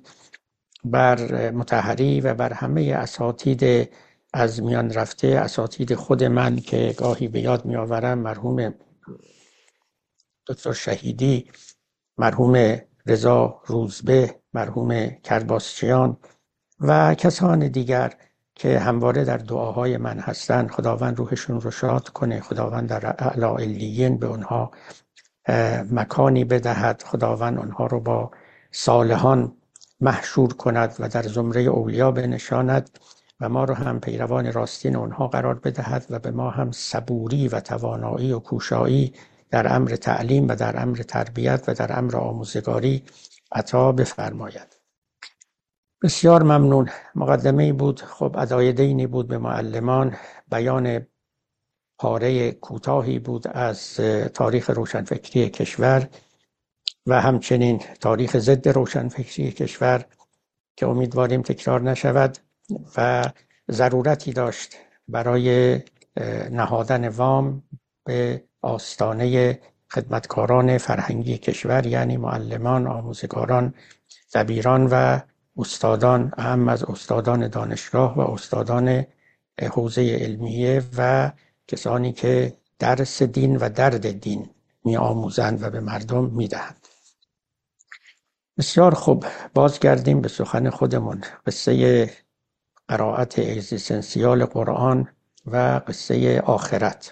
بر مطهری و بر همه اساتید از میان رفته، اساتید خود من که گاهی به یاد می آورم، مرحوم دکتر شهیدی، مرحوم رضا روزبه، مرحوم کرباسچیان و کسان دیگر که همواره در دعاهای من هستند. خداوند روحشون رو شاد کنه، خداوند در اعلی علیین به اونها مکانی بدهد، خداوند اونها رو با صالحان محشور کند و در زمره اولیا بنشاند و ما رو هم پیروان راستین اونها قرار بدهد و به ما هم صبوری و توانایی و کوشایی در امر تعلیم و در امر تربیت و در امر آموزگاری عطا بفرماید. بسیار ممنون. مقدمه‌ای بود، خب ادای دینی بود به معلمان، بیان پاره کوتاهی بود از تاریخ روشنفکری کشور و همچنین تاریخ ضد روشنفکری کشور که امیدواریم تکرار نشود و ضرورتی داشت برای نهادن وام به آستانه خدمتکاران فرهنگی کشور، یعنی معلمان، آموزگاران، دبیران و استادان، اهم از استادان دانشگاه و استادان حوزه علمیه و کسانی که درس دین و درد دین می آموزند و به مردم می دهند. بسیار خوب، بازگردیم به سخن خودمون. قصه قرائت اگزیستانسیال قرآن و قصه آخرت.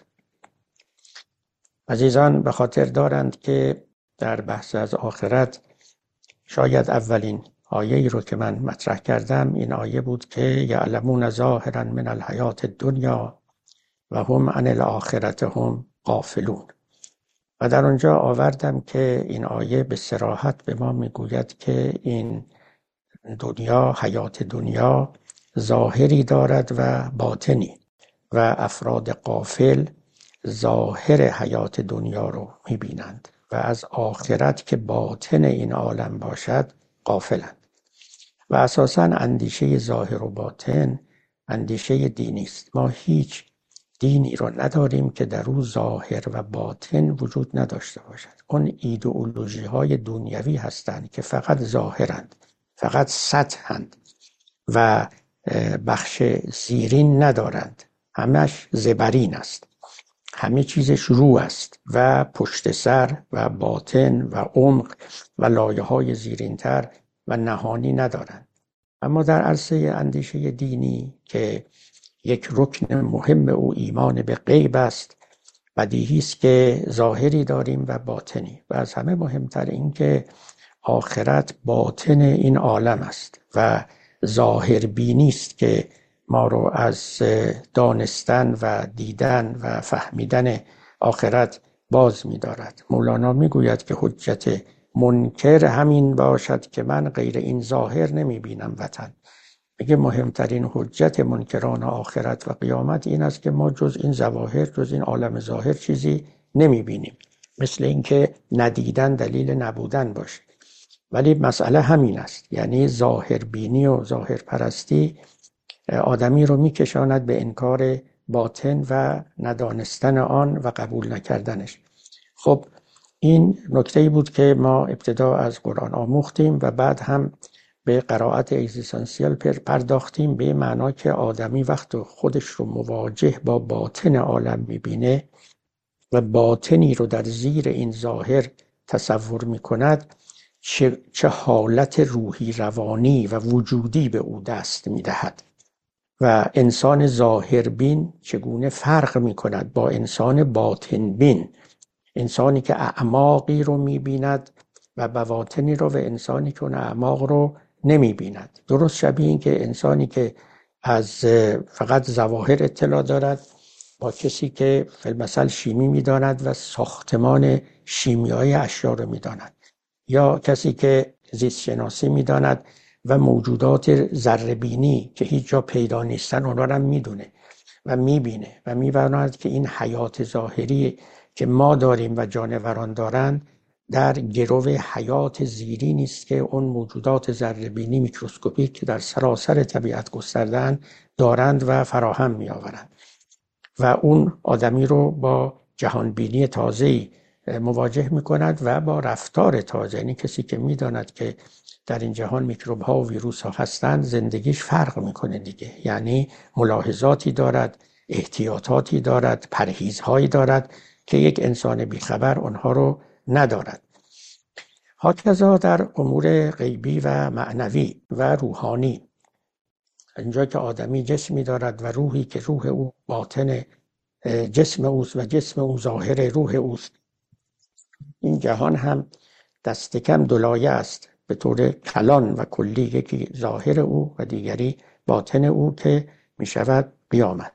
عزیزان به خاطر دارند که در بحث از آخرت شاید اولین آیه‌ای رو که من مطرح کردم این آیه بود که یعلمون ظاهرا من الحیات الدنیا و هم عن الاخرت هم غافلون. و در اونجا آوردم که این آیه به صراحت به ما میگوید که این دنیا، حیات دنیا ظاهری دارد و باطنی و افراد غافل ظاهر حیات دنیا رو میبینند و از آخرت که باطن این عالم باشد غافلند. و اساساً اندیشه ظاهر و باطن اندیشه دینی است. ما هیچ دینی رو نداریم که در او ظاهر و باطن وجود نداشته باشد. اون ایدئولوژی های دنیوی هستند که فقط ظاهرند، فقط سطحند و بخش زیرین ندارند. همش زبرین است، همه چیزش رو است و پشت سر و باطن و عمق و لایه های زیرینتر و نهانی ندارند. اما در عرصه اندیشه دینی که یک رکن مهم او ایمان به غیب است، بدیهی است که ظاهری داریم و باطنی، و از همه مهمتر این که آخرت باطن این عالم است و ظاهر بینی است که ما رو از دانستن و دیدن و فهمیدن آخرت باز می دارد. مولانا می گوید که حجت منکر همین باشد که من غیر این ظاهر نمی بینم وطن. میگه مهمترین حجت منکران آخرت و قیامت این است که ما جز این ظواهر، جز این عالم ظاهر چیزی نمی بینیم. مثل اینکه ندیدن دلیل نبودن باشه. ولی مسئله همین است، یعنی ظاهر بینی و ظاهر پرستی آدمی رو میکشاند به انکار باطن و ندانستن آن و قبول نکردنش. خب این نکته‌ای بود که ما ابتدا از قرآن آموختیم و بعد هم به قرائت اگزیستانسیال پرداختیم، به معنا که آدمی وقت خودش رو مواجه با باطن عالم میبینه و باطنی رو در زیر این ظاهر تصور میکند، چه حالت روحی روانی و وجودی به او دست میدهد و انسان ظاهر بین چگونه فرق میکند با انسان باطن بین، انسانی که اعماقی رو میبیند و بواطنی رو، و انسانی که اون اعماق رو نمیبیند. درست شبیه این که انسانی که از فقط ظواهر اطلاع دارد با کسی که فی‌المثل شیمی میداند و ساختمان شیمیایی اشیا رو میداند، یا کسی که زیست شناسی میداند و موجودات ذره‌بینی که هیچ جا پیدا نیستن اونها رو میدونه و میبینه و میبیند که این حیات ظاهری که ما داریم و جانوران دارند در گرو حیات زیری نیست که اون موجودات ذره‌بینی میکروسکوپیک که در سراسر طبیعت گسترده‌اند دارند و فراهم میآورند و اون آدمی رو با جهانبینی تازه‌ای مواجه میکند و با رفتار تازه. یعنی کسی که میداند که در این جهان میکروب ها و ویروس ها هستند زندگیش فرق میکنه دیگه، یعنی ملاحظاتی دارد، احتیاطاتی دارد، پرهیزهایی دارد که یک انسان بیخبر اونها رو ندارد. هاکذا در امور غیبی و معنوی و روحانی، اینجا که آدمی جسمی دارد و روحی که روح او باطن جسم اوست و جسم او ظاهر روح اوست، این جهان هم دست کم دو لایه است به طور کلان و کلی، یکی ظاهر او و دیگری باطن او که می شود قیامت.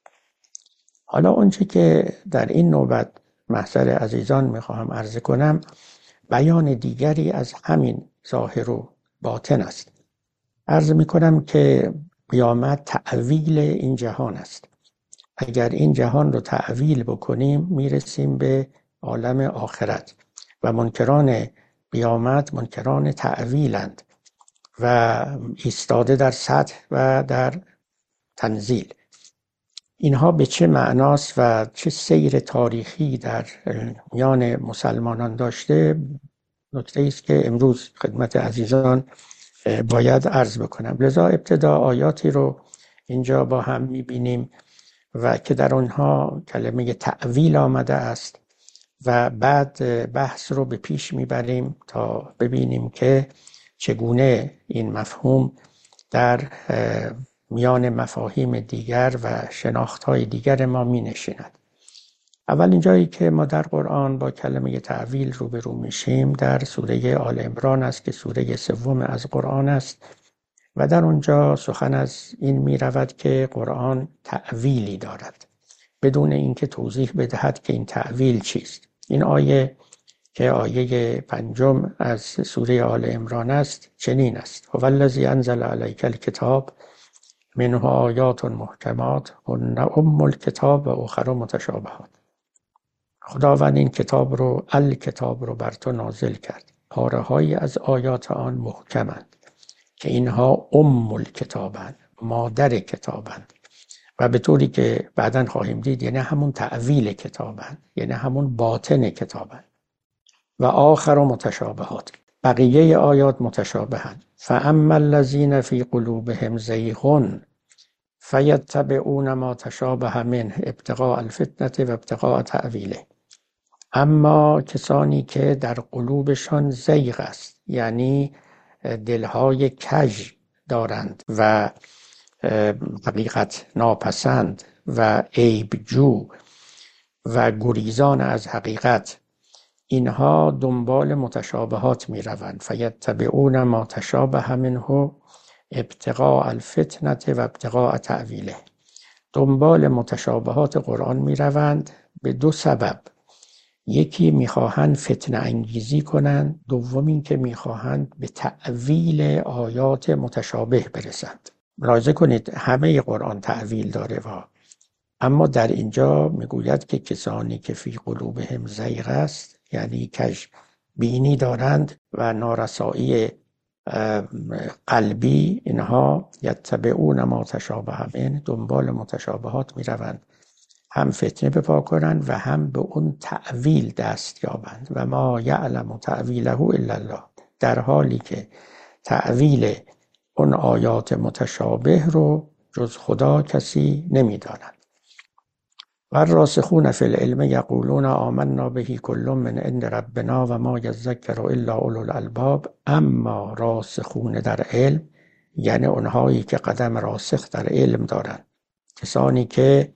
حالا اونچه که در این نوبت محضر عزیزان می خواهم عرض کنم بیان دیگری از همین ظاهر و باطن است. عرض می کنم که قیامت تأویل این جهان است. اگر این جهان رو تأویل بکنیم میرسیم به عالم آخرت و منکران قیامت منکران تأویلند و ایستاده در سطح و در تنزیل. اینها به چه معناست و چه سیر تاریخی در میان مسلمانان داشته، نکته است که امروز خدمت عزیزان باید عرض بکنم. لذا ابتدا آیاتی رو اینجا با هم میبینیم و که در آنها کلمه تأویل آمده است و بعد بحث رو به پیش میبریم تا ببینیم که چگونه این مفهوم در میان مفاهیم دیگر و شناختهای دیگر ما می نشیند. اولین جایی که ما در قرآن با کلمه تأویل روبرو میشیم در سوره آل عمران است که سوره سوم از قرآن است و در اونجا سخن از این می رود که قرآن تأویلی دارد بدون اینکه توضیح بدهد که این تأویل چیست. این آیه که آیه 5 از سوره آل عمران است چنین است: هو الذی انزل علیک الکتاب منه آیات محکمات هن ام الکتاب و اخر متشابهات. خداوند این کتاب رو بر تو نازل کرد، پاره‌هایی از آیات آن محکمند که اینها ام الکتابند، مادر کتابند، و به طوری که بعداً خواهیم دید یعنی همون تأویل کتابن، یعنی همون باطن کتابن. و آخر متشابهات، بقیه آیات متشابهن. فاما الذین فی قلوبهم زیغ فیتبعون ما تشابه منه ابتغاء الفتنة و ابتغاء تأویله. اما کسانی که در قلوبشان زیغ است، یعنی دلهای کژ دارند و حقیقت ناپسند و عیبجو و گریزان از حقیقت، اینها دنبال متشابهات می روند. فیتبعون ما تشابه منه ابتغاء الفتنة و ابتغاء تأویله. دنبال متشابهات قرآن می روند به دو سبب. یکی میخواهند فتنه انگیزی کنند، دوم این که میخواهند به تأویل آیات متشابه برسند. ملاحظه کنید همه قرآن تأویل داره اما در اینجا میگوید که کسانی که فی قلوبهم زیغ است، یعنی کژ بینی دارند و نارسایی قلبی، اینها یتبعون ما تشابه منه، دنبال متشابهات میروند، هم فتنه بپا کنند و هم به اون تأویل دست یابند. و ما یعلم تأویله الا الله، در حالی که تأویل اون آیات متشابه رو جز خدا کسی نمیداند. و الراسخون فی العلم یقولون آمنا به کل من عند ربنا و ما یذکر الا اولو الالباب. اما راسخون در علم یعنی اونهایی که قدم راسخ در علم دارند، کسانی که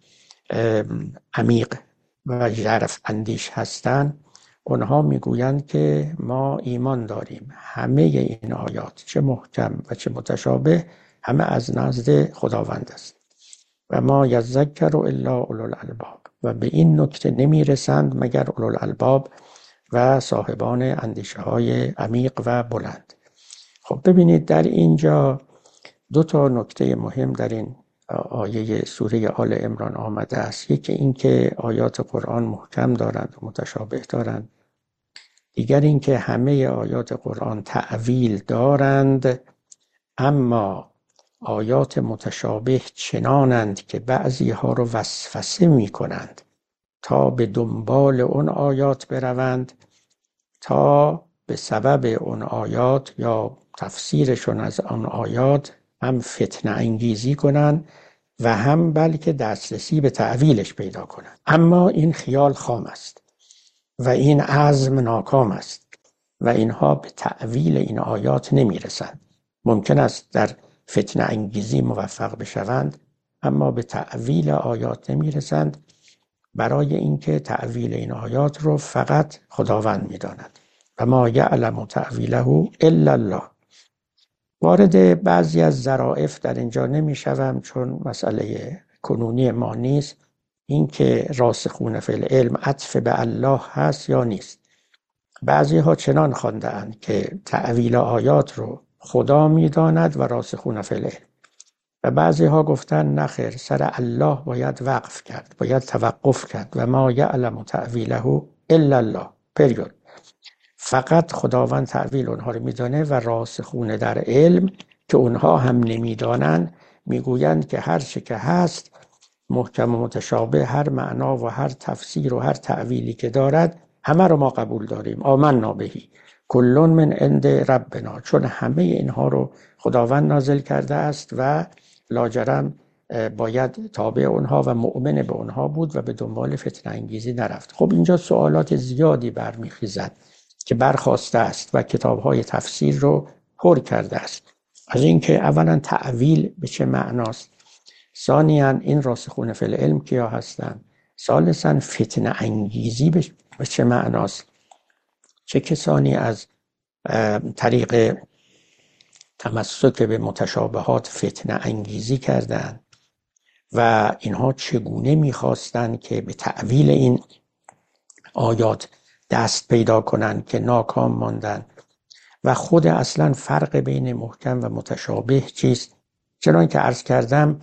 عمیق و ژرف اندیش هستند، اونها میگویند که ما ایمان داریم همه این آیات چه محکم و چه متشابه همه از نزد خداوند است. و ما یذکر الا اولو الالباب، و به این نکته نمیرسند مگر اولو الالباب و صاحبان اندیشه های عمیق و بلند. خب ببینید در اینجا دو تا نکته مهم در این آیه سوره آل عمران آمده است. یکی این که آیات قرآن محکم دارند و متشابه دارند، دیگر این که همه آیات قرآن تأویل دارند، اما آیات متشابه چنانند که بعضی ها رو وسوسه می کنند تا به دنبال اون آیات بروند، تا به سبب اون آیات یا تفسیرشون از آن آیات هم فتنه انگیزی کنند و هم بلکه دسترسی به تأویلش پیدا کنند. اما این خیال خام است و این عزم ناکام است و اینها به تأویل این آیات نمی رسند. ممکن است در فتنه انگیزی موفق بشوند اما به تأویل آیات نمی رسند، برای اینکه تأویل این آیات رو فقط خداوند می داند. و ما یعلم تأویله الا الله. وارد بعضی از ظرافت در اینجا نمی شوم چون مسئله کنونی ما نیست اینکه راسخون فی العلم عطف به الله هست یا نیست. بعضی ها چنان خوانده اند که تأویل آیات رو خدا می داند و راسخون فی العلم، و بعضی ها گفتن نخیر، سر الله باید وقف کرد، باید توقف کرد. و ما یعلم تأویله الا الله پریود. فقط خداوند تأویل اونها رو میدانه و راسخون در علم که اونها هم نمیدانند میگویند که هر چه که هست محکم و متشابه، هر معنا و هر تفسیر و هر تأویلی که دارد همه رو ما قبول داریم. آمنا بهی کل من عند ربنا، چون همه اینها رو خداوند نازل کرده است و لاجرم باید تابع اونها و مؤمن به اونها بود و به دنبال فتنه انگیزی نرفت. خب اینجا سوالات زیادی برمیخیزد که برخواسته است و کتاب‌های تفسیر رو پر کرده است. از اینکه اولا تأویل به چه معناست، ثانیاً این راسخون فی العلم کیا هستند، ثالثاً فتنه انگیزی به چه معناست، چه کسانی از طریق تمسک به متشابهات فتنه انگیزی کردند و اینها چگونه می‌خواستند که به تأویل این آیات دست پیدا کنند که ناکام ماندند، و خود اصلا فرق بین محکم و متشابه چیست. چنان که عرض کردم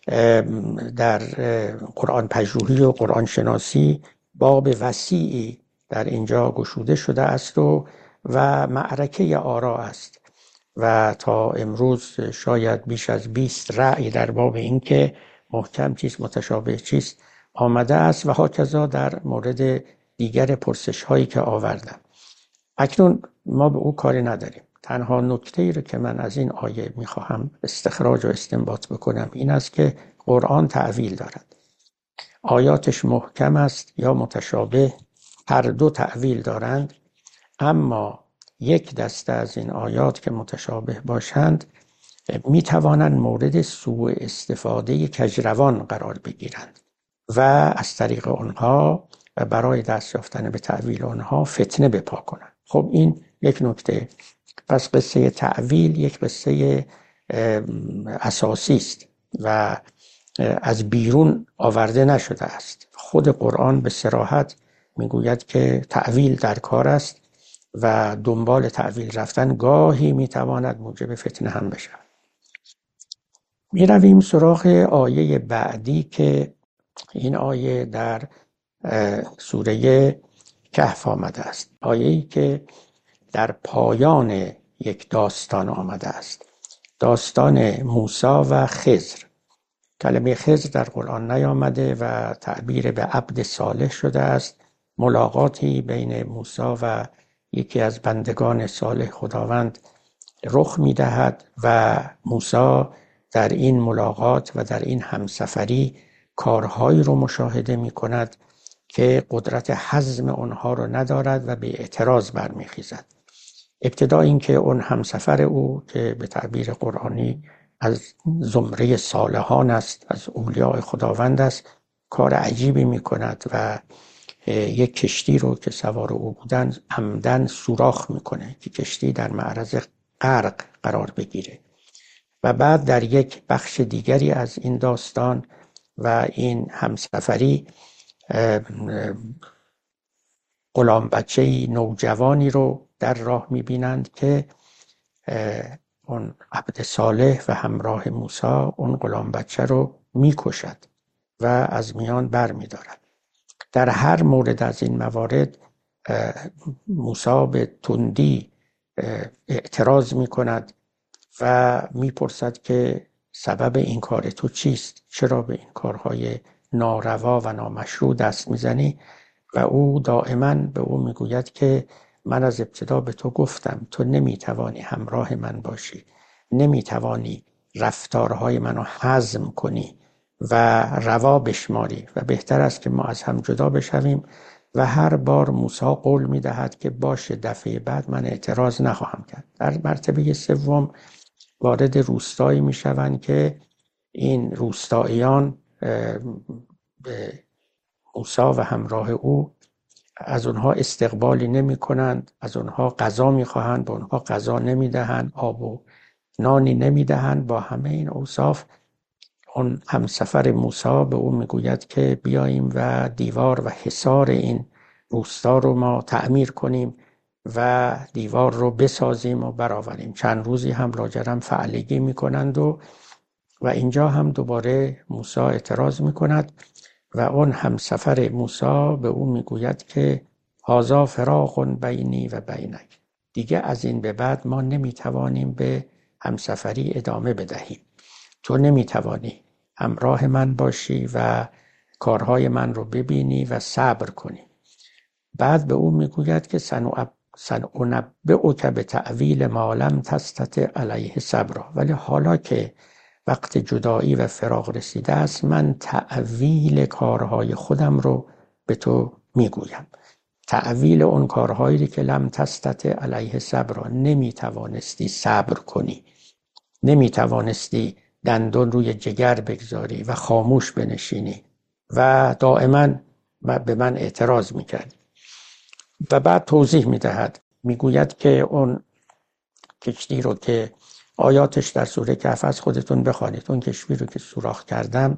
در قرآن پژوهی و قرآن شناسی باب وسیعی در اینجا گشوده شده است و معرکه آرا است و تا امروز شاید بیش از 20 رأی در باب این که محکم چیست، متشابه چیست آمده است و هاکذا در مورد دیگر پرسش هایی که آوردم. اکنون ما به او کاری نداریم. تنها نکته ای رو که من از این آیه میخواهم استخراج و استنباط بکنم این است که قرآن تأویل دارد. آیاتش محکم است یا متشابه، هر دو تأویل دارند، اما یک دسته از این آیات که متشابه باشند میتوانند مورد سوء استفاده کجروان قرار بگیرند و از طریق آنها و برای دست یافتن به تأویل آنها فتنه بپا کنند. خب این یک نکته. پس قصه تأویل یک قصه اساسی است و از بیرون آورده نشده است. خود قرآن به صراحت میگوید که تأویل در کار است و دنبال تأویل رفتن گاهی میتواند موجب فتنه هم بشه. میرویم سراغ آیه بعدی که این آیه در سوره کهف آمده است. آیه‌ای که در پایان یک داستان آمده است، داستان موسی و خضر. کلمه خضر در قرآن نیامده و تعبیر به عبد صالح شده است. ملاقاتی بین موسی و یکی از بندگان صالح خداوند رخ می‌دهد و موسی در این ملاقات و در این همسفری کارهایی رو مشاهده می‌کند که قدرت هضم آنها رو ندارد و به اعتراض برمیخیزد. ابتدا اینکه اون همسفر او که به تعبیر قرآنی از زمره صالحان است، از اولیاء خداوند است، کار عجیبی می‌کند و یک کشتی رو که سوار او بودن عمدن سوراخ میکنه که کشتی در معرض غرق قرار بگیره. و بعد در یک بخش دیگری از این داستان و این همسفری غلام بچه‌ای نوجوانی رو در راه میبینند که اون عبد صالح و همراه موسی اون غلام بچه رو میکشد و از میان بر میدارد. در هر مورد از این موارد موسی به تندی اعتراض میکند و میپرسد که سبب این کار تو چیست؟ چرا به این کارهای ناروا و نامشروع دست میزنی؟ و او دائما به او میگوید که من از ابتدا به تو گفتم تو نمیتوانی همراه من باشی، نمیتوانی رفتارهای منو هضم کنی و روا بشماری و بهتر است که ما از هم جدا بشویم. و هر بار موسی قول میدهد که باشه دفعه بعد من اعتراض نخواهم کرد. در مرتبه سوم وارد روستایی میشوند که این روستاییان به موسی و همراه او از اونها استقبالی نمی کنند، از اونها غذا می خواهند، به اونها غذا نمی دهند، آب و نانی نمی دهند. با همه این اوصاف اون همسفر موسی به او می گوید که بیاییم و دیوار و حصار این روستا رو ما تعمیر کنیم و دیوار رو بسازیم و برآوریم. چند روزی هم لاجرم فعالگی می کنند و اینجا هم دوباره موسی اعتراض می کند و اون همسفر موسی به او میگوید که هذا فراق بینی و بینک، دیگه از این به بعد ما نمیتوانیم به همسفری ادامه بدهیم. تو نمیتوانی همراه من باشی و کارهای من رو ببینی و صبر کنی. بعد به او میگوید که سنعنبئک بتأویل ما لم تستطع علیه صبرا، ولی حالا که وقت جدایی و فراق رسیده است من تأویل کارهای خودم رو به تو میگویم. تأویل اون کارهایی که لم تستطع علیه صبر، نمیتوانستی صبر کنی، نمیتوانستی دندون روی جگر بگذاری و خاموش بنشینی و دائما به من اعتراض میکردی. و بعد توضیح میدهد، میگوید که اون کشتی رو که آیاتش در سوره کهف از خودتون بخوانید، اون کشتی رو که سوراخ کردم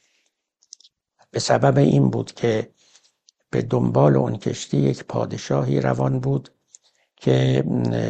به سبب این بود که به دنبال اون کشتی یک پادشاهی روان بود که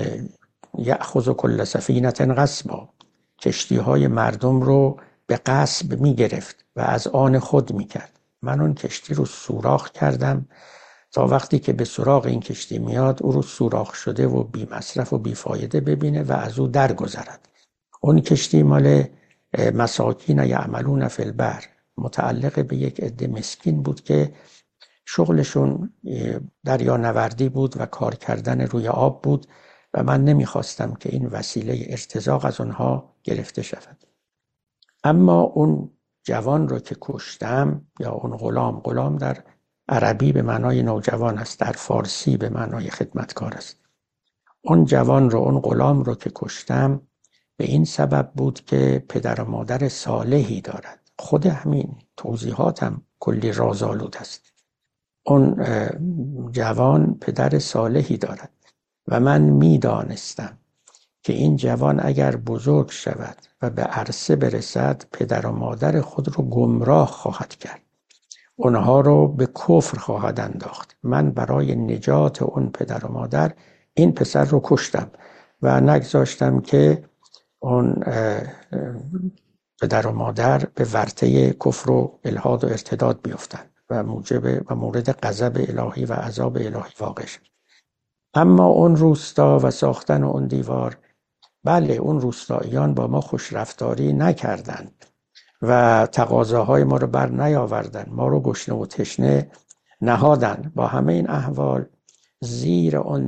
یأخذ کل سفینة غصبا، کشتی های مردم رو به غصب می گرفت و از آن خود می کرد. من اون کشتی رو سوراخ کردم تا وقتی که به سراغ این کشتی میاد او رو سوراخ شده و بی مصرف و بی فایده ببینه و از او درگذرد. اون کشتی مال مساکین یعملون فی البحر متعلق به یک عده مسکین بود که شغلشون دریانوردی بود و کار کردن روی آب بود و من نمیخواستم که این وسیله ارتزاق از اونها گرفته شود. اما اون جوان رو که کشتم، یا اون غلام در عربی به معنای نوجوان است، در فارسی به معنای خدمتکار است. اون جوان رو، اون غلام رو که کشتم به این سبب بود که پدر و مادر صالحی دارد. خود همین توضیحاتم کلی رازآلود است. اون جوان پدر صالحی دارد و من میدانستم که این جوان اگر بزرگ شود و به عرصه برسد پدر و مادر خود رو گمراه خواهد کرد، اونها رو به کفر خواهد انداخت. من برای نجات اون پدر و مادر این پسر رو کشتم و نگذاشتم که اون پدر و مادر به ورطه کفر و الحاد و ارتداد بیفتند و موجب و مورد غضب الهی و عذاب الهی واقع شد. اما اون روستا و ساختن اون دیوار، بله اون روستاییان با ما خوش رفتاری نکردند و تقاضاهای ما رو بر نیاوردند، ما رو گشنه و تشنه نهادند. با همه این احوال زیر اون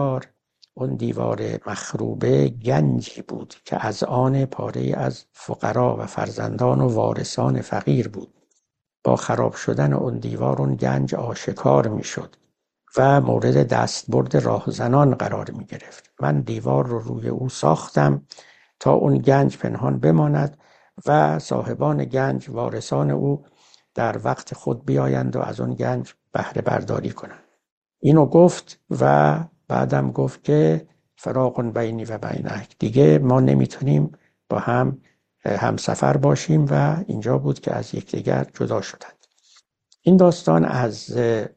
دیوار مخروبه گنجی بود که از آن پاره از فقرا و فرزندان و وارثان فقیر بود. با خراب شدن اون دیوار اون گنج آشکار می شد و مورد دستبرد راهزنان قرار می گرفت. من دیوار رو روی او ساختم تا اون گنج پنهان بماند و صاحبان گنج، وارثان او، در وقت خود بیایند و از اون گنج بهره برداری کنند. اینو گفت و بعدم گفت که فراق بینی و بینک، دیگه ما نمیتونیم با هم همسفر باشیم و اینجا بود که از یکدیگر جدا شدند. این داستان از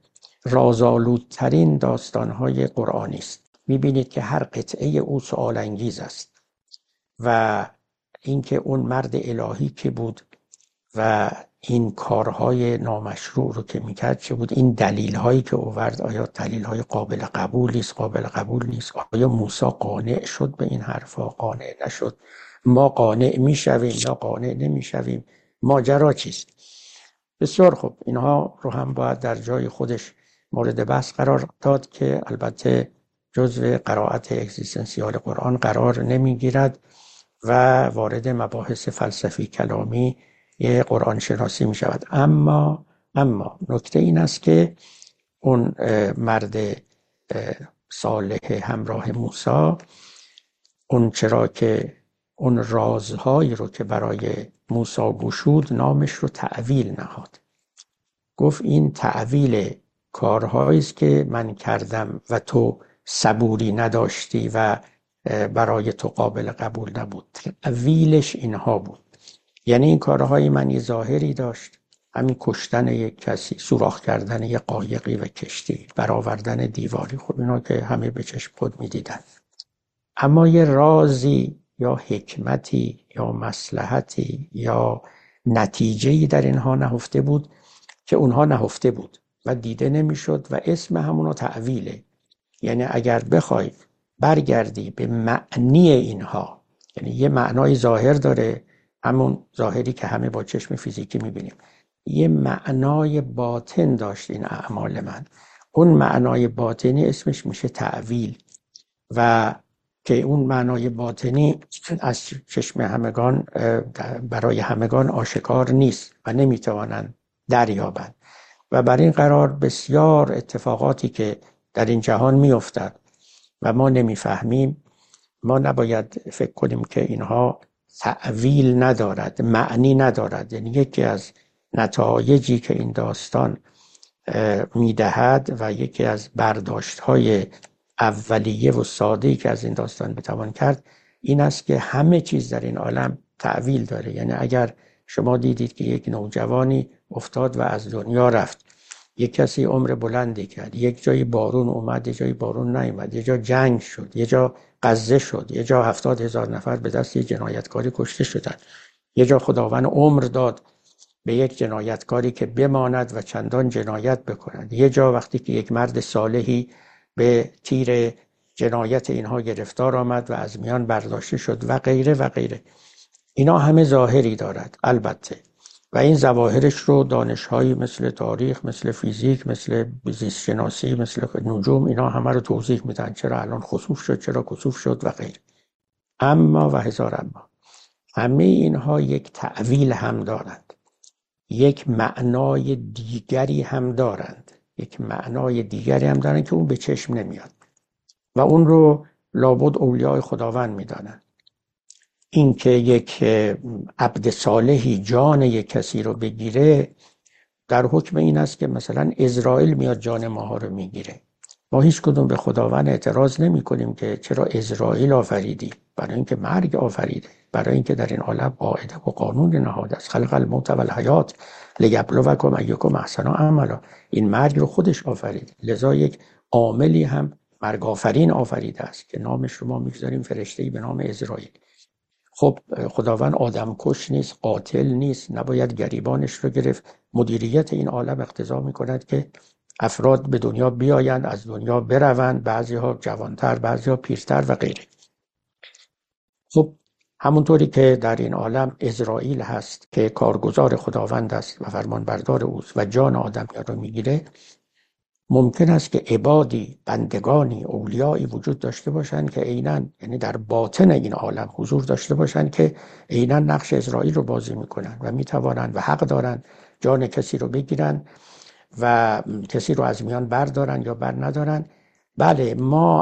رازآلودترین داستانهای قرآنی است. میبینید که هر قطعه او سؤال انگیز است و اینکه اون مرد الهی که بود و این کارهای نامشروع رو که میکرد چه بود، این دلیل‌هایی که آورد آیا دلیل‌های قابل قبولی است، قابل قبول نیست، آیا موسی قانع شد به این حرفا، قانع نشد، ما قانع میشویم یا قانع نمیشویم، ماجرا چیست؟ بسیار خوب، اینها رو هم باید در جای خودش مورد بحث قرار داد که البته جزو قرائت اگزیستانسیال قرآن قرار نمیگیرد و وارد مباحث فلسفی کلامی قرآن شناسی می شود. اما نکته این است که اون مرد صالح همراه موسی، اون چرا که اون رازهایی رو که برای موسی گشود نامش رو تأویل نهاد. گفت این تأویل کارهایی است که من کردم و تو صبوری نداشتی و برای تو قابل قبول نبود. تأویلش اینها بود، یعنی این کارهای معنی ظاهری داشت، همین کشتن یک کسی، سوراخ کردن یک قایقی و کشتی، برآوردن دیواری، خب اینا که همه به چشم خود می‌دیدن. اما یه رازی یا حکمتی یا مصلحتی یا نتیجه‌ای در اینها نهفته بود که اونها نهفته بود و دیده نمی‌شد و اسم همونو تأویله. یعنی اگر بخوای برگردی به معنی اینها، یعنی یه معنای ظاهر داره، همون ظاهری که همه با چشم فیزیکی میبینیم، یه معنای باطن داشت این اعمال من. اون معنای باطنی اسمش میشه تأویل و که اون معنای باطنی از چشم همگان برای همگان آشکار نیست و نمیتوانند دریابند و بر این قرار بسیار اتفاقاتی که در این جهان میافتد و ما نمیفهمیم، ما نباید فکر کنیم که اینها تأویل ندارد، معنی ندارد. یعنی یکی از نتایجی که این داستان میدهد و یکی از برداشت‌های اولیه و ساده‌ای که از این داستان بتوان کرد این است که همه چیز در این عالم تأویل داره. یعنی اگر شما دیدید که یک نوجوانی افتاد و از دنیا رفت، یک کسی عمر بلندی کرد، یک جایی بارون اومد، یک جایی بارون نیومد، یک جا جنگ شد، یک جا غزه شد، یک جا 70,000 نفر به دست یک جنایتکاری کشته شدند، یک جا خداوند عمر داد به یک جنایتکاری که بماند و چندان جنایت بکند، یک جا وقتی که یک مرد صالحی به تیر جنایت اینها گرفتار آمد و از میان برداشته شد و غیره و غیره. اینا همه ظاهری دارد البته، و این ظواهرش رو دانش‌هایی مثل تاریخ، مثل فیزیک، مثل زیست شناسی، مثل نجوم، اینا همه رو توضیح میدن، چرا الان خسوف شد، چرا کسوف شد و غیره. اما و هزار اما، همه اینها یک تأویل هم دارند، یک معنای دیگری هم دارند، یک معنای دیگری هم دارند که اون به چشم نمیاد و اون رو لابد اولیاء خداوند میدانند. این که یک عبد صالحی جان یک کسی رو بگیره در حکم این است که مثلا اسرائیل میاد جان ماها رو میگیره. ما هیچ کدوم به خداوند اعتراض نمی کنیم که چرا اسرائیل آفریدی، برای اینکه مرگ آفریده، برای اینکه در این عالم قاعده و قانون نهاده است، خلق الموت و الحیات لیبلوکم ایکم احسن عملا. این مرگ رو خودش آفرید، لذا یک عاملی هم مرگ آفرین آفریده است که نامش رو ما میگذاریم فرشته‌ای به نام اسرائیل. خب خداوند آدم کش نیست، قاتل نیست، نباید گریبانش رو گرفت. مدیریت این عالم اقتضا می‌کند که افراد به دنیا بیایند، از دنیا بروند، بعضی‌ها جوانتر، بعضی‌ها پیرتر و غیره. خب همونطوری که در این عالم اسرائیل هست که کارگزار خداوند است و فرمانبردار اوست و جان آدمیان رو میگیره، ممکن است که عبادی، بندگانی، اولیایی وجود داشته باشند که عیناً، یعنی در باطن این عالم حضور داشته باشند که عیناً نقش اسرائیل رو بازی میکنن و میتوانند و حق دارند جان کسی رو بگیرن و کسی رو از میان بردارن یا بر ندارن. بله، ما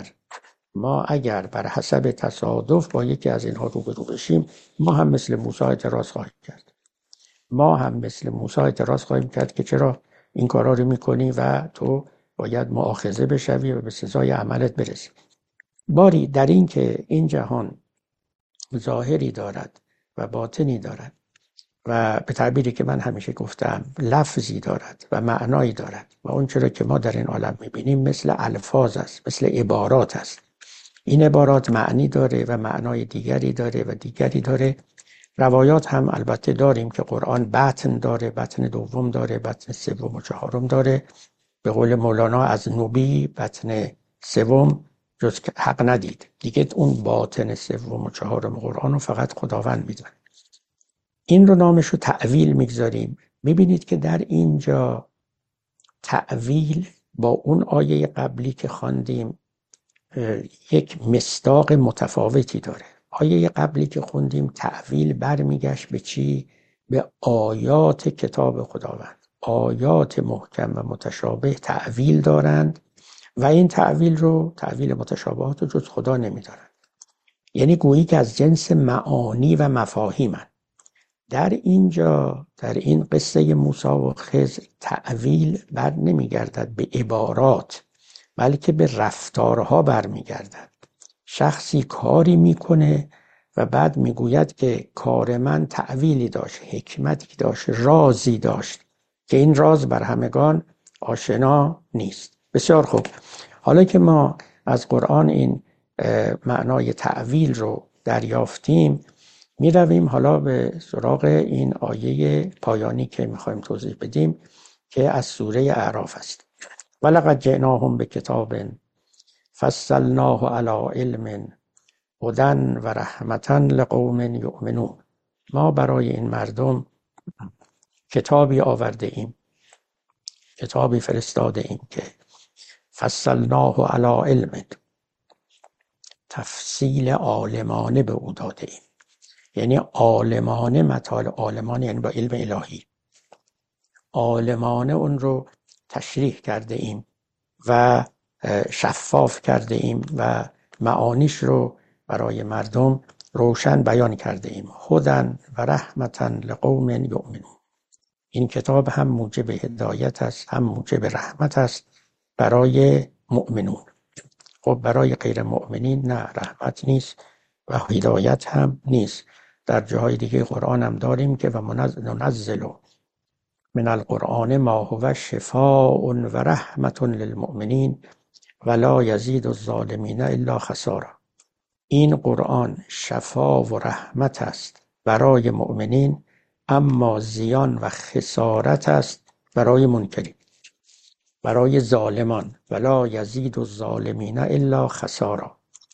اگر بر حسب تصادف با یکی از اینها روبرو بشیم، ما هم مثل موسی اعتراض خواهیم کرد. ما هم مثل موسی اعتراض خواهیم کرد که چرا این کارا رو میکنی و تو باید مؤاخذه بشوی و به سزای عملت برسی. باری در این که این جهان ظاهری دارد و باطنی دارد و به تعبیری که من همیشه گفتم لفظی دارد و معنایی دارد و اون چرا که ما در این عالم میبینیم مثل الفاظ است، مثل عبارات است. این عبارات معنی داره و معنای دیگری داره و دیگری داره. روایات هم البته داریم که قرآن بطن داره، بطن دوم داره، بطن سوم و چهارم داره. به قول مولانا از نبی بطن سوم جز حق ندید. دیگه اون باطن سوم و چهارم قرآن رو فقط خداوند میدونه. این رو نامشو تأویل میگذاریم. میبینید که در اینجا تأویل با اون آیه قبلی که خواندیم یک مصداق متفاوتی داره. آیه قبلی که خوندیم تأویل برمیگشت به چی؟ به آیات کتاب خداوند. آیات محکم و متشابه تأویل دارند و این تأویل متشابهات رو جز خدا نمیدارند. یعنی گویی که از جنس معانی و مفاهیمند. در اینجا در این قصه موسی و خضر تأویل بر نمیگردد به عبارات بلکه به رفتارها برمیگردد. شخصی کاری میکنه و بعد میگوید که کار من تأویلی داشت، حکمتی داشت، رازی داشت که این راز بر همگان آشنا نیست. بسیار خوب، حالا که ما از قرآن این معنای تأویل رو دریافتیم، می رویم حالا به سراغ این آیه پایانی که میخوایم توضیح بدیم که از سوره اعراف است. ولقد جئناهم بکتاب فصلناه علی علم هدی و رحمة لقوم یؤمنون. ما برای این مردم کتابی آورده ایم، کتابی فرستاده ایم که فصلناه علی علم، تفصیل عالمانه به او داده ایم. یعنی عالمانه مطالب، عالمانه یعنی با علم الهی، عالمانه اون رو تشریح کرده ایم و شفاف کرده ایم و معانیش رو برای مردم روشن بیان کرده ایم. هدی و رحمة لقوم یؤمنون. این کتاب هم موجب هدایت است، هم موجب رحمت است برای مؤمنون. خب برای غیر مؤمنین نه رحمت نیست و هدایت هم نیست. در جاهای دیگه قرآن هم داریم که و ننزل من القرآن ما هو شفاء و رحمة للمؤمنین ولا یزید الظالمین الا خسارا. این قرآن شفا و رحمت است برای مؤمنین، اما زیان و خسارت است برای منکرین، برای ظالمان. ولا یزید الظالمین الا خسارا.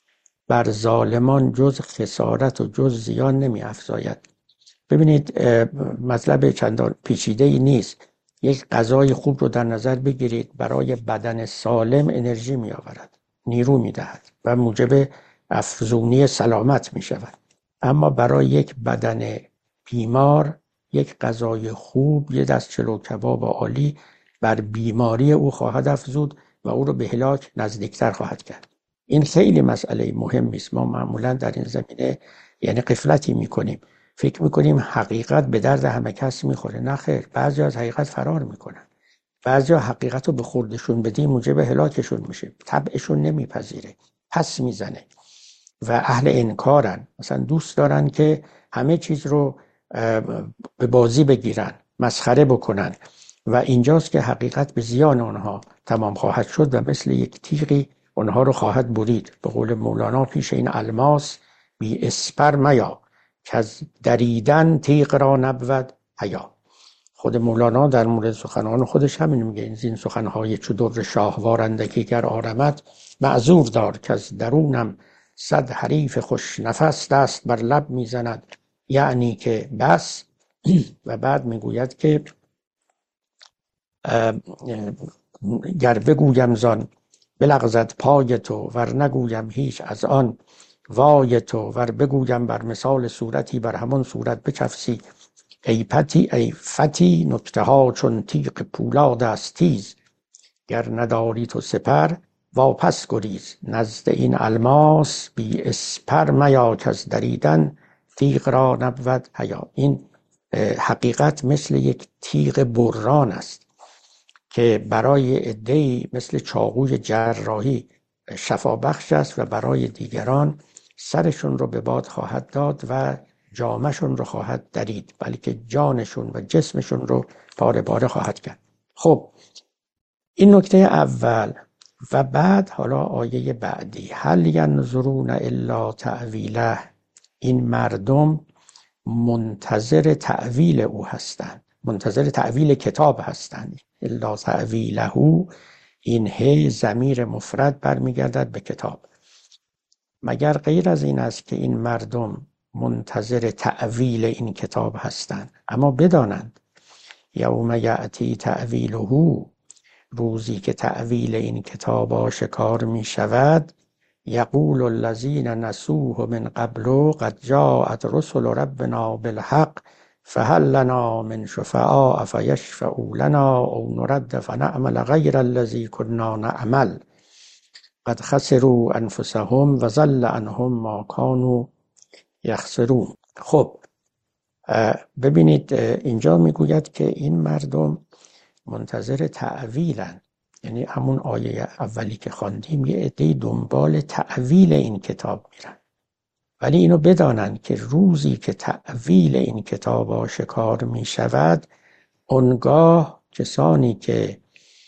بر ظالمان جز خسارت و جز زیان نمی افزاید. ببینید مطلب چندان پیچیده‌ای نیست. یک غذای خوب رو در نظر بگیرید، برای بدن سالم انرژی می آورد، نیرو می دهد و موجب افزونی سلامت می شود. اما برای یک بدن بیمار یک غذای خوب، یه دست چلو کباب عالی بر بیماری او خواهد افزود و او رو به هلاک نزدیکتر خواهد کرد. این خیلی مسئله مهمی است. ما معمولا در این زمینه یعنی غفلتی میکنیم، فکر میکنیم حقیقت به درد همه کس میخوره. نه خیر، بعضی از حقیقت فرار میکنن، بعضی حقیقت رو به خوردشون بدیم موجب هلاکشون میشه، طبعشون نمیپذیره، پس میزنه و اهل انکارن. مثلا دوست دارن که همه چیز رو به بازی بگیرن، مسخره بکنن و اینجاست که حقیقت به زیان آنها تمام خواهد شد و مثل یک تیغی آنها رو خواهد برید. به قول مولانا پیش این الماس بی اسپر میا که از دریدن تیغ را نبود حیا. خود مولانا در مورد سخنان خودش همین میگه، این سخنهای چو در شاهوارندگی گر آرمد معذور دار که از درونم صد حریف خوش نفس دست بر لب میزند، یعنی که بس. و بعد میگوید که گر بگویم زان بلغزد پای تو ور نگویم هیچ از آن وای تو، ور بگویم بر مثال صورتی بر همان صورت بچفسی، ای پتی ای فتی نکته ها چون تیغ پولاد است تیز، گر نداری تو سپر واپس گریز، نزد این الماس بی اسپر میا که از دریدن تیغ را نبود حیا. این حقیقت مثل یک تیغ بران است که برای عده‌ای مثل چاقوی جراحی شفابخش است و برای دیگران سرشون رو به باد خواهد داد و جامشون رو خواهد درید، بلکه جانشون و جسمشون رو پاره پاره خواهد کرد. خب این نکته اول. و بعد حالا آیه بعدی، هل ینظرون الا تعویله، این مردم منتظر تعویل او هستند، منتظر تعویل کتاب هستند. الا تعویله، این هی ضمیر مفرد برمیگردد به کتاب. مگر غیر از این است که این مردم منتظر تعویل این کتاب هستند؟ اما بدانند یوم یأتی تعویله، روزی که تعویل این کتاب آشکار می شود، یقول الذین نسوه من قبل قد جاءت رسل ربنا بالحق فهل لنا من شفعاء فیشفعوا لنا او نرد فنعمل غیر الذی کنا نعمل قد خسروا انفسهم و ضل عنهم ما کانوا یخسرون. خب ببینید اینجا میگوید که این مردم منتظر تعویلن، یعنی همون آیه اولی که خواندیم یه عده‌ای دنبال تعویل این کتاب میرن، ولی اینو بدانن که روزی که تعویل این کتاب آشکار میشود، اونگاه کسانی که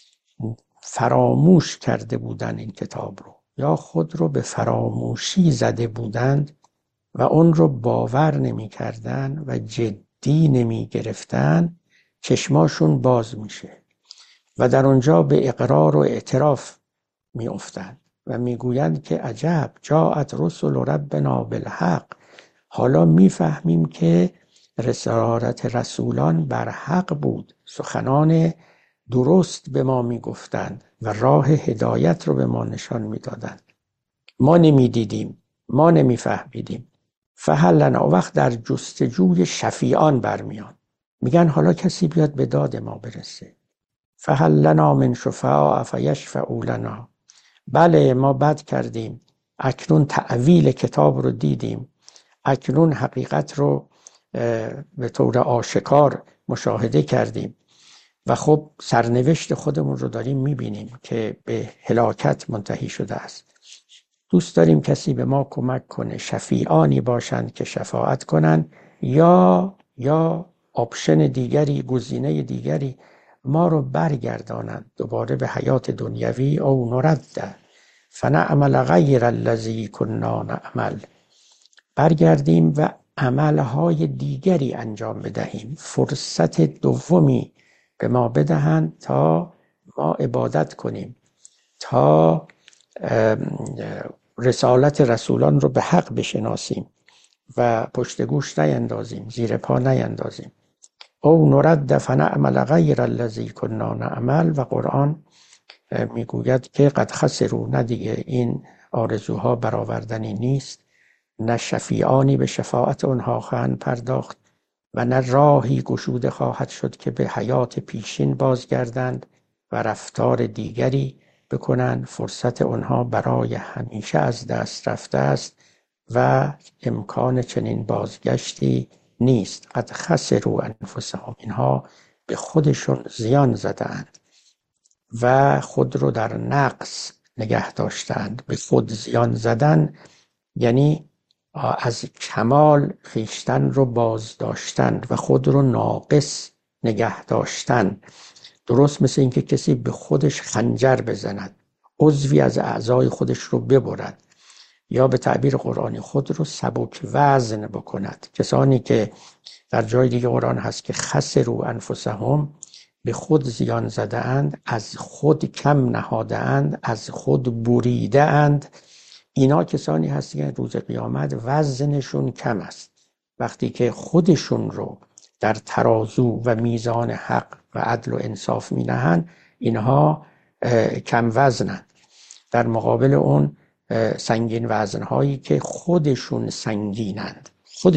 فراموش کرده بودن این کتاب رو یا خود رو به فراموشی زده بودند و اون رو باور نمی کردن و جدی نمی گرفتن، چشماشون باز میشه و در اونجا به اقرار و اعتراف می افتند و می گویند که عجب جاءت رسل ربنا بالحق، حالا می فهمیم که رسالت رسولان بر حق بود، سخنان درست به ما می گفتند و راه هدایت رو به ما نشان می دادند. ما نمی دیدیم، ما نمی فهمیدیم. فهل لنا، وقت در جستجوی شفیعان برمیان، میگن حالا کسی بیاد به داد ما برسه. فهل لنا من شفعاء فیشفعوا لنا، بله ما بد کردیم، اکنون تعویل کتاب رو دیدیم، اکنون حقیقت رو به طور آشکار مشاهده کردیم و خب سرنوشت خودمون رو داریم میبینیم که به هلاکت منتهی شده است. دوست داریم کسی به ما کمک کنه، شفیعانی باشند که شفاعت کنن یا آپشن دیگری، گزینه دیگری ما رو برگردانند دوباره به حیات دنیوی، او نرد فنعمل غیر الذی کنا نعمل، برگردیم و عملهای دیگری انجام بدهیم، فرصت دومی به ما بدهند تا ما عبادت کنیم، تا رسالت رسولان رو به حق بشناسیم و پشت گوش نیندازیم، زیر پا نیندازیم. او نرد فنعمل غیر الذی کنا نعمل. و قرآن میگوید که قد خسروا، نه دیگه این آرزوها برآوردنی نیست، نه شفیعانی به شفاعت اونها خواهند پرداخت و نه راهی گشوده خواهد شد که به حیات پیشین بازگردند و رفتار دیگری بکنند. فرصت اونها برای همیشه از دست رفته است و امکان چنین بازگشتی نیست. قد خسروا انفسهم، اینها به خودشون زیان زدند و خود رو در نقص نگه داشتند. به خود زیان زدن یعنی از کمال خویشتن رو باز داشتند و خود رو ناقص نگه داشتن. درست مثل اینکه کسی به خودش خنجر بزند، عضوی از اعضای خودش رو ببرد، یا به تعبیر قرآنی خود رو سبک وزن بکند. کسانی که در جای دیگه قرآن هست که خسروا انفسهم، به خود زیان زده اند، از خود کم نهاده اند، از خود بریده اند، اینا کسانی هستند که روز قیامت وزنشون کم است. وقتی که خودشون رو در ترازو و میزان حق و عدل و انصاف می نهند، اینها کم وزنند. در مقابل اون سنگین وزنهایی که خودشون سنگینند،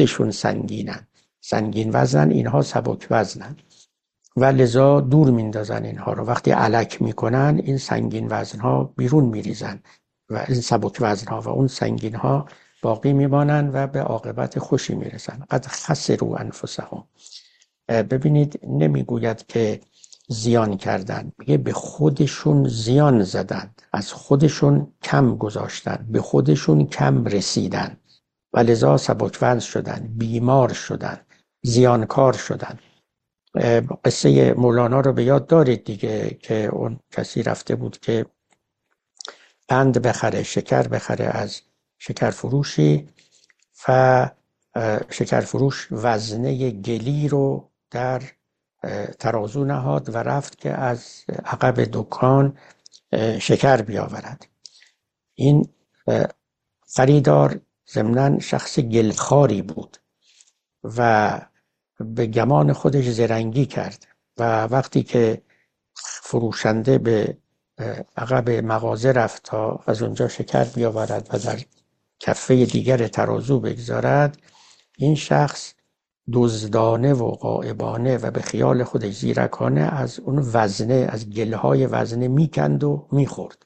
سنگین وزنند، اینها سبک وزنند و لذا دور میندازن اینها رو. وقتی الک میکنن این سنگین وزنها بیرون میریزن و این سبک وزنها و اون سنگین ها باقی میمانند و به عاقبت خوشی میرسن. قد خسروا انفسهم. ببینید نمیگوید که زیان کردن، میگه به خودشون زیان زدند، از خودشون کم گذاشتن، به خودشون کم رسیدن و لذا سبک وزن شدن، بیمار شدن، زیانکار شدن. قصه مولانا رو به یاد دارید دیگه که اون کسی رفته بود که قند بخره، شکر بخره از شکر فروشی و شکر فروش وزنه گلی رو در ترازو نهاد و رفت که از عقب دکان شکر بیاورد. این خریدار ضمناً شخص گلخاری بود و به گمان خودش زرنگی کرد و وقتی که فروشنده به عقب مغازه رفت تا از اونجا شکر بیاورد و در کفه دیگر ترازو بگذارد، این شخص دزدانه و غائبانه و به خیال خودش زیرکانه از اون وزنه، از گلهای وزنه میکند و میخورد.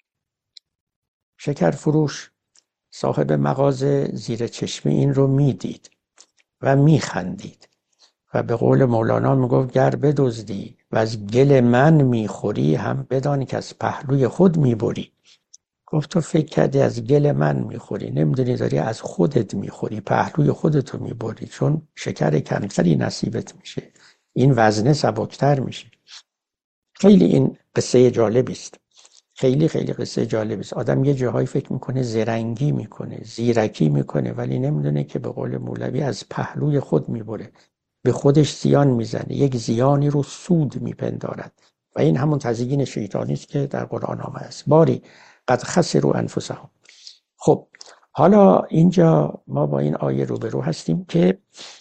شکر فروش صاحب مغازه زیر چشم این رو میدید و میخندید و به قول مولانا میگفت گر بدزدی و از گل من میخوری، هم بدان که از پهلوی خود میبری. گفت تو فکر کردی از گل من میخوری، نمیدونی داری از خودت میخوری، پهلوی خودتو میبری، چون شکر کمتری نصیبت میشه، این وزنه سبکتر میشه. خیلی این قصه جالبی است، خیلی قصه جالبی است. آدم یه جاهایی فکر میکنه زرنگی میکنه، زیرکی میکنه، ولی نمیدونه که به قول مولوی از پهلوی خود میبره، به خودش زیان میزنه، یک زیانی رو سود میپندارد و این همون تزیین شیطانی است که در قرآن آمده است. باری قد خسروا انفسهم. خب حالا اینجا ما با این آیه روبرو هستیم که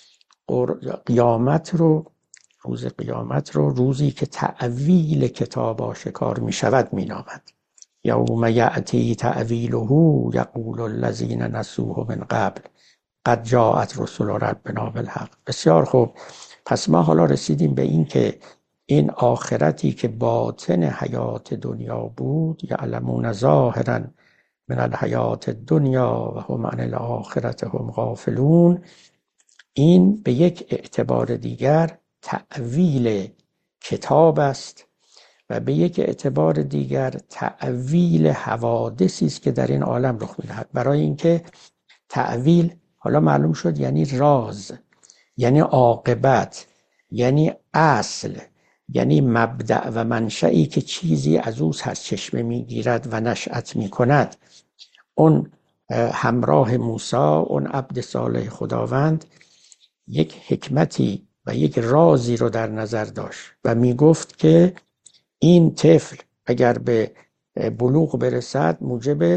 قیامت رو، روز قیامت رو روزی که تأویل کتاب آشکار می شود می نامد. یوم یأتی تأویله یقول الذین نسوه من قبل قد جاءت رسل ربنا بالحق. بسیار خوب، پس ما حالا رسیدیم به این که این آخرتی که باطن حیات دنیا بود، یعلمون ظاهرا من الحیات الدنیا و هم عن الاخرة هم غافلون، این به یک اعتبار دیگر تأویل کتاب است و به یک اعتبار دیگر تأویل حوادثی است که در این عالم رخ می‌دهد. برای اینکه تأویل حالا معلوم شد یعنی راز، یعنی عاقبت، یعنی اصل، یعنی مبدأ و منشئی که چیزی از او سرچشمه میگیرد و نشأت میکند. اون همراه موسی، اون عبد صالح خداوند، یک حکمتی و یک رازی رو در نظر داشت و میگفت که این طفل اگر به بلوغ برسد موجب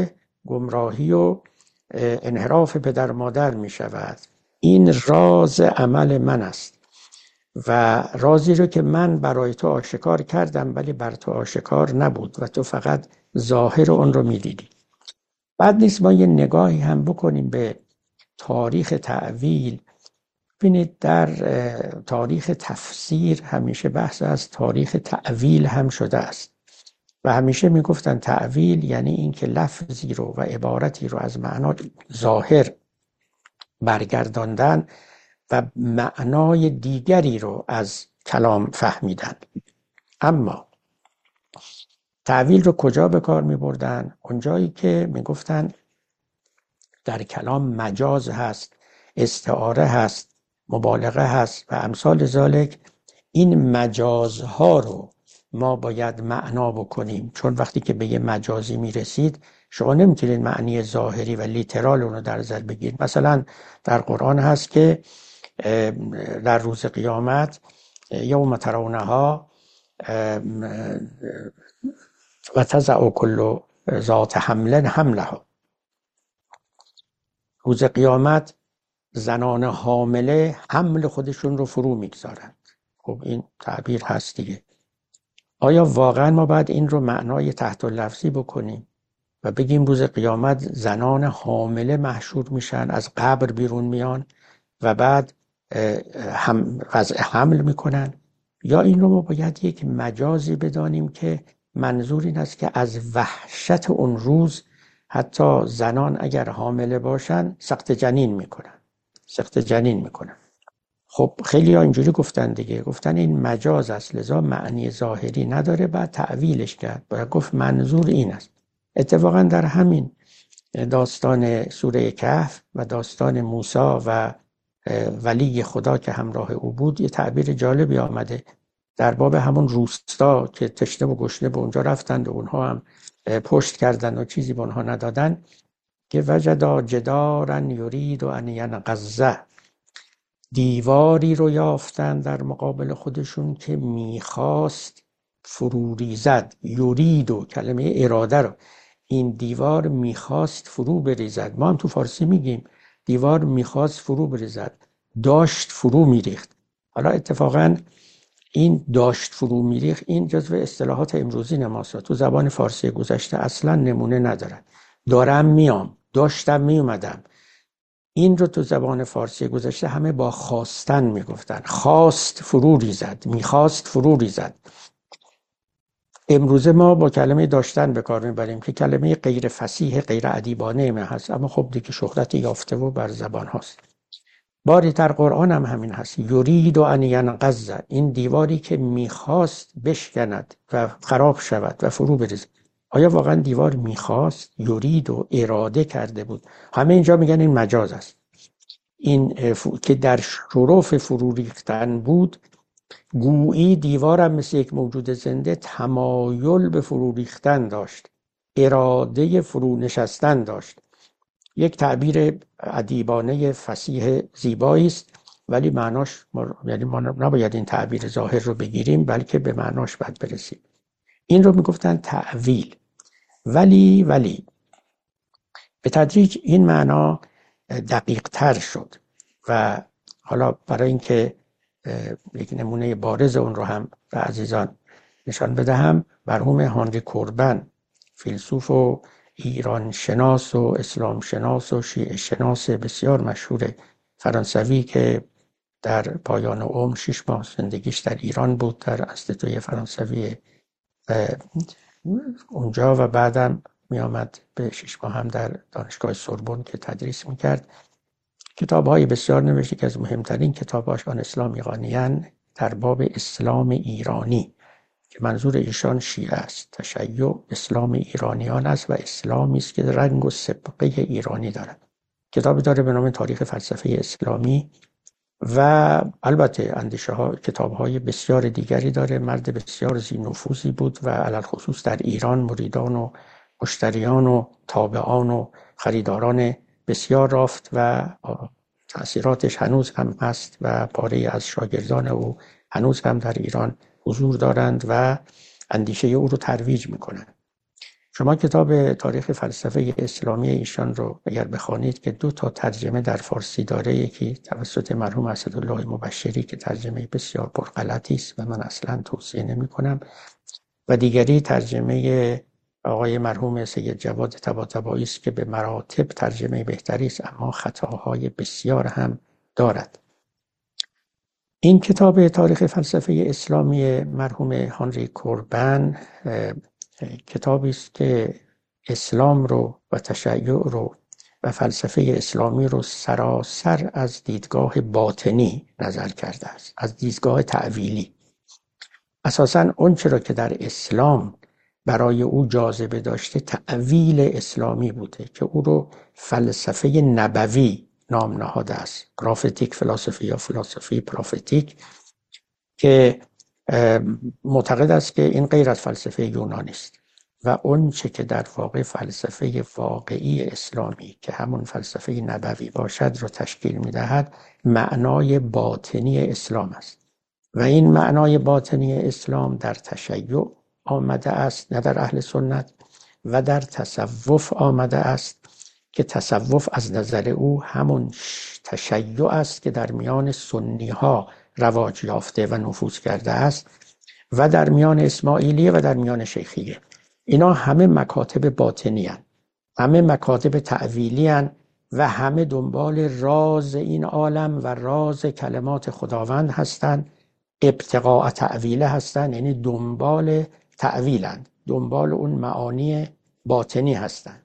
گمراهی و انحراف پدر مادر می شود. این راز عمل من است و رازی رو که من برای تو آشکار کردم ولی بر تو آشکار نبود و تو فقط ظاهر اون رو می دیدی. بعد نیست ما یه نگاهی هم بکنیم به تاریخ تأویل. ببینید در تاریخ تفسیر همیشه بحث از تاریخ تأویل هم شده است و همیشه میگفتن تأویل یعنی این که لفظی رو و عبارتی رو از معنا ظاهر برگرداندن و معنای دیگری رو از کلام فهمیدن. اما تأویل رو کجا به کار می بردن؟ اونجایی که می گفتن در کلام مجاز هست، استعاره هست، مبالغه هست و امثال ذالک. این مجازها رو ما باید معنا بکنیم، چون وقتی که به یه مجازی می رسید شما نمیتونید معنی ظاهری و لیترال اون رو در نظر بگیرید. مثلا در قرآن هست که در روز قیامت یوم ترونها و تضع کل ذات حمل حملها، روز قیامت زنان حامله حمل خودشون رو فرو میگذارند. خب این تعبیر هست دیگه. آیا واقعا ما باید این رو معنای تحت لفظی بکنیم و بگیم روز قیامت زنان حامله محشور میشن، از قبر بیرون میان و بعد حمل میکنن؟ یا این رو ما باید یک مجازی بدانیم که منظور این است که از وحشت اون روز حتی زنان اگر حامله باشن سقط جنین میکنن. خب خیلی ها اینجوری گفتن دیگه، گفتن این مجاز است لذا معنی ظاهری نداره، بعد تعویلش کرد، باید گفت منظور این است. اتفاقا در همین داستان سوره کهف و داستان موسی و ولی خدا که همراه او بود یه تعبیر جالبی آمده در باب همون روستا که تشنه و گشنه به اونجا رفتند و اونها هم پشت کردند و چیزی به اونها ندادن، که وجدا جدارا یرید ان ینقضه، دیواری رو یافتن در مقابل خودشون که میخواست فرو ریزد. یرید و کلمه اراده رو، این دیوار میخواست فرو بریزد. ما هم تو فارسی میگیم دیوار میخواست فرو بریزد، داشت فرو میریخت. حالا اتفاقا این داشت فرو میریخت این جزو اصطلاحات امروزی نماست، تو زبان فارسی گذشته اصلا نمونه ندارن. دارم میام، داشتم میومدم، این رو تو زبان فارسی گذشته همه با خواستن میگفتن. خواست فرو ریزد، میخواست فرو ریزد. امروزه ما با کلمه داشتن به کار میبریم که کلمه غیر فصیح، غیر ادیبانه ما هست، اما خب دیگه شهرت یافته و بر زبان هاست. باری در قرآن هم همین هست، یرید ان ینقض، این دیواری که میخواست بشکند و خراب شود و فرو بریزد. آیا واقعا دیوار میخواست؟ یرید و اراده کرده بود. همه اینجا میگن این مجاز است. این که در شرف فرو ریختن بود، گویی دیوارم مثل یک موجود زنده تمایل به فرو ریختن داشت، اراده فرو نشستن داشت. یک تعبیر ادیبانه فصیح زیبایی است، ولی معناش یعنی ما نباید این تعبیر ظاهر رو بگیریم بلکه به معناش باید برسیم. این رو میگفتن تأویل. ولی به تدریج این معنا دقیق تر شد و حالا برای اینکه یک نمونه بارز اون رو هم به عزیزان نشان بدهم، مرحوم هانری کوربن، فیلسوف و ایران شناس و اسلام شناس و شیعه شناس بسیار مشهور فرانسوی که در پایان عمر 6 ماه زندگیش در ایران بود، در انستیتوی فرانسوی اونجا و بعدم می آمد به 6 ماه هم در دانشگاه سوربن که تدریس می کرد. کتاب‌های بسیار نوشته که از مهمترین کتاب‌هاش آن اسلام ایرانیان در باب اسلام ایرانی که منظور ایشان شیعه است. تشیع اسلام ایرانیان است و اسلامی است که رنگ و سبقه ایرانی دارد. کتابی داره به نام تاریخ فلسفه اسلامی و البته اندیشه ها، کتاب های بسیار دیگری داره. مرد بسیار ذی نفوذی بود و علل خصوص در ایران مریدان و مشتریان و تابعان و خریداران بسیار رافت و تأثیراتش هنوز هم هست و پاره از شاگردان او هنوز هم در ایران حضور دارند و اندیشه او رو ترویج میکنند. شما کتاب تاریخ فلسفه اسلامی ایشان رو اگر بخوانید که 2 ترجمه در فارسی داره، یکی توسط مرحوم اسدالله مبشری که ترجمه بسیار پرغلطی است و من اصلا توصیه نمی کنم، و دیگری ترجمه آقای مرحوم سید جواد طباطبایی است که به مراتب ترجمه بهتری است، اما خطاهای بسیار هم دارد. این کتاب تاریخ فلسفه اسلامی مرحوم هانری کوربن کتابی است که اسلام رو و تشیع رو و فلسفه اسلامی رو سراسر از دیدگاه باطنی نظر کرده است، از دیدگاه تأویلی. اساساً اون چرا که در اسلام برای او جاذبه داشته تأویل اسلامی بوده که او رو فلسفه نبوی نام نهاده است، پروفتیک فلسفی یا فلسفی پروفتیک، که معتقد است که این غیر از فلسفه یونانی است و اون چه که در واقع فلسفه واقعی اسلامی که همون فلسفه نبوی باشد رو تشکیل می‌دهد معنای باطنی اسلام است و این معنای باطنی اسلام در تشیع آمده است، نه در اهل سنت، و در تصوف آمده است که تصوف از نظر او همون تشیع است که در میان سنی ها رواج یافته و نفوذ کرده است و در میان اسماعیلیه و در میان شیخیه. اینا همه مکاتب باطنی هستند، همه مکاتب تأویلی هستند و همه دنبال راز این عالم و راز کلمات خداوند هستند، ابتغاء تأویله هستند، یعنی دنبال تأویلند، دنبال اون معانی باطنی هستند.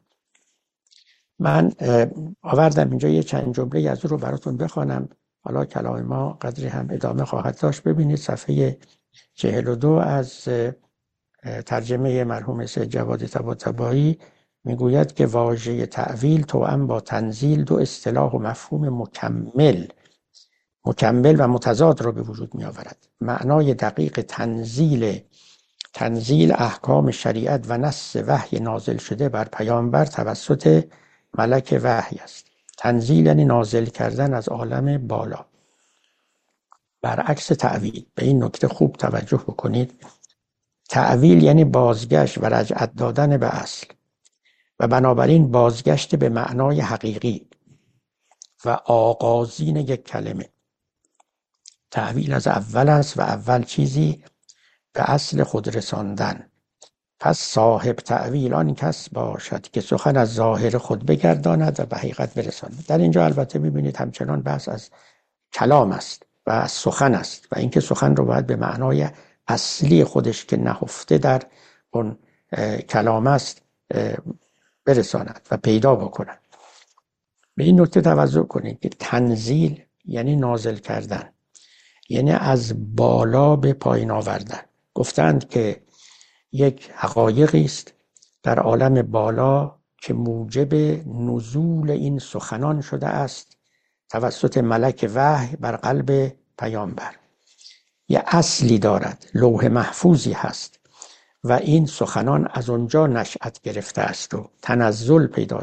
من آوردم اینجا یه چند جمله از رو براتون بخوانم، حالا کلام ما قدری هم ادامه خواهد داشت. ببینید صفحه 42 از ترجمه مرحوم سید جواد طباطبایی میگوید که واژه تأویل توأم با تنزیل 2 اصطلاح و مفهوم مکمل و متضاد را به وجود می آورد. معنای دقیق تنزیل احکام شریعت و نص وحی نازل شده بر پیامبر توسط ملک وحی است. تنزیل یعنی نازل کردن از عالم بالا، برعکس تأویل. به این نکته خوب توجه بکنید. تأویل یعنی بازگشت و رجعت دادن به اصل و بنابراین بازگشت به معنای حقیقی و آغازین یک کلمه. تأویل از اول است و اول چیزی به اصل خود رساندن. پس صاحب تأویل آن کس باشد که سخن از ظاهر خود بگرداند و به حقیقت برساند. در اینجا البته می‌بینید همچنان بحث از کلام است و از سخن است و اینکه سخن رو باید به معنای اصلی خودش که نهفته در اون کلام است برساند و پیدا بکند. به این نکته توجه کنید که تنزیل یعنی نازل کردن، یعنی از بالا به پایین آوردن. گفتند که یک حقایقی است در عالم بالا که موجب نزول این سخنان شده است توسط ملک وحی بر قلب پیامبر. یه اصلی دارد، لوح محفوظی هست و این سخنان از اونجا نشأت گرفته است و تنزل پیدا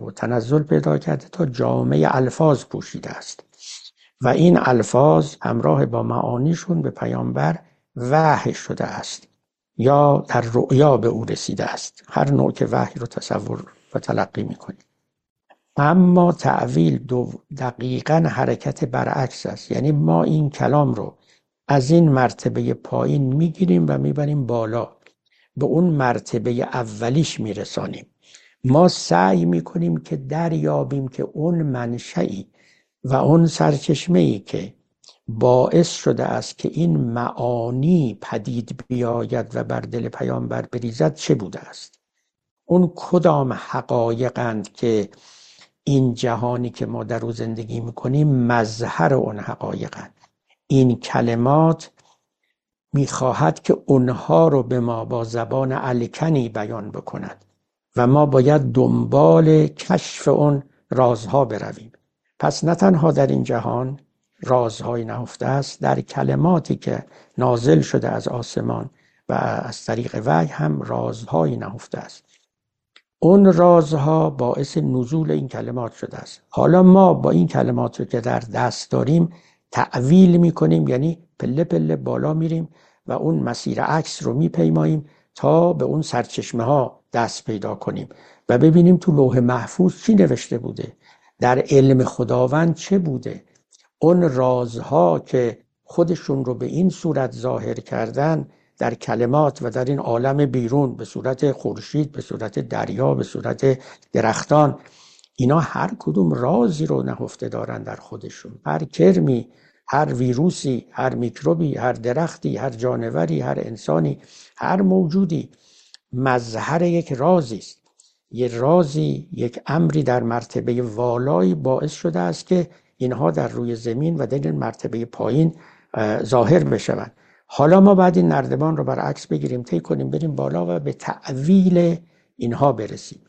کرده تا جامعه الفاظ پوشیده است و این الفاظ همراه با معانیشون به پیامبر وحی شده است یا در رؤیا به او رسیده است. هر نوع که وحی رو تصور و تلقی میکنید. اما تأویل دقیقاً حرکت برعکس است، یعنی ما این کلام رو از این مرتبه پایین میگیریم و میبریم بالا، به اون مرتبه اولیش میرسانیم. ما سعی میکنیم که دریابیم که اون منشئی و اون سرچشمه‌ای که باعث شده است که این معانی پدید بیاید و بر دل پیامبر بریزد چه بوده است. اون کدام حقایقند که این جهانی که ما در او زندگی میکنیم مظهر اون حقایقند. این کلمات میخواهد که اونها رو به ما با زبان الکنی بیان بکند و ما باید دنبال کشف اون رازها برویم. پس نه تنها در این جهان رازهای نهفته است، در کلماتی که نازل شده از آسمان و از طریق وحی هم رازهای نهفته است. اون رازها باعث نزول این کلمات شده است. حالا ما با این کلمات رو که در دست داریم تأویل میکنیم، یعنی پله پله بالا میریم و اون مسیر عکس رو میپیماییم تا به اون سرچشمه ها دست پیدا کنیم و ببینیم تو لوح محفوظ چی نوشته بوده، در علم خداوند چه بوده. اون رازها که خودشون رو به این صورت ظاهر کردن در کلمات و در این عالم بیرون به صورت خورشید، به صورت دریا، به صورت درختان، اینا هر کدوم رازی رو نهفته دارن در خودشون. هر کرمی، هر ویروسی، هر میکروبی، هر درختی، هر جانوری، هر انسانی، هر موجودی مظهر یک رازی است. یک رازی، یک امری در مرتبه والایی باعث شده است که اینها در روی زمین و در این مرتبه پایین ظاهر بشوند. حالا ما بعد این نردبان رو برعکس بگیریم، طی کنیم، بریم بالا و به تأویل اینها برسیم.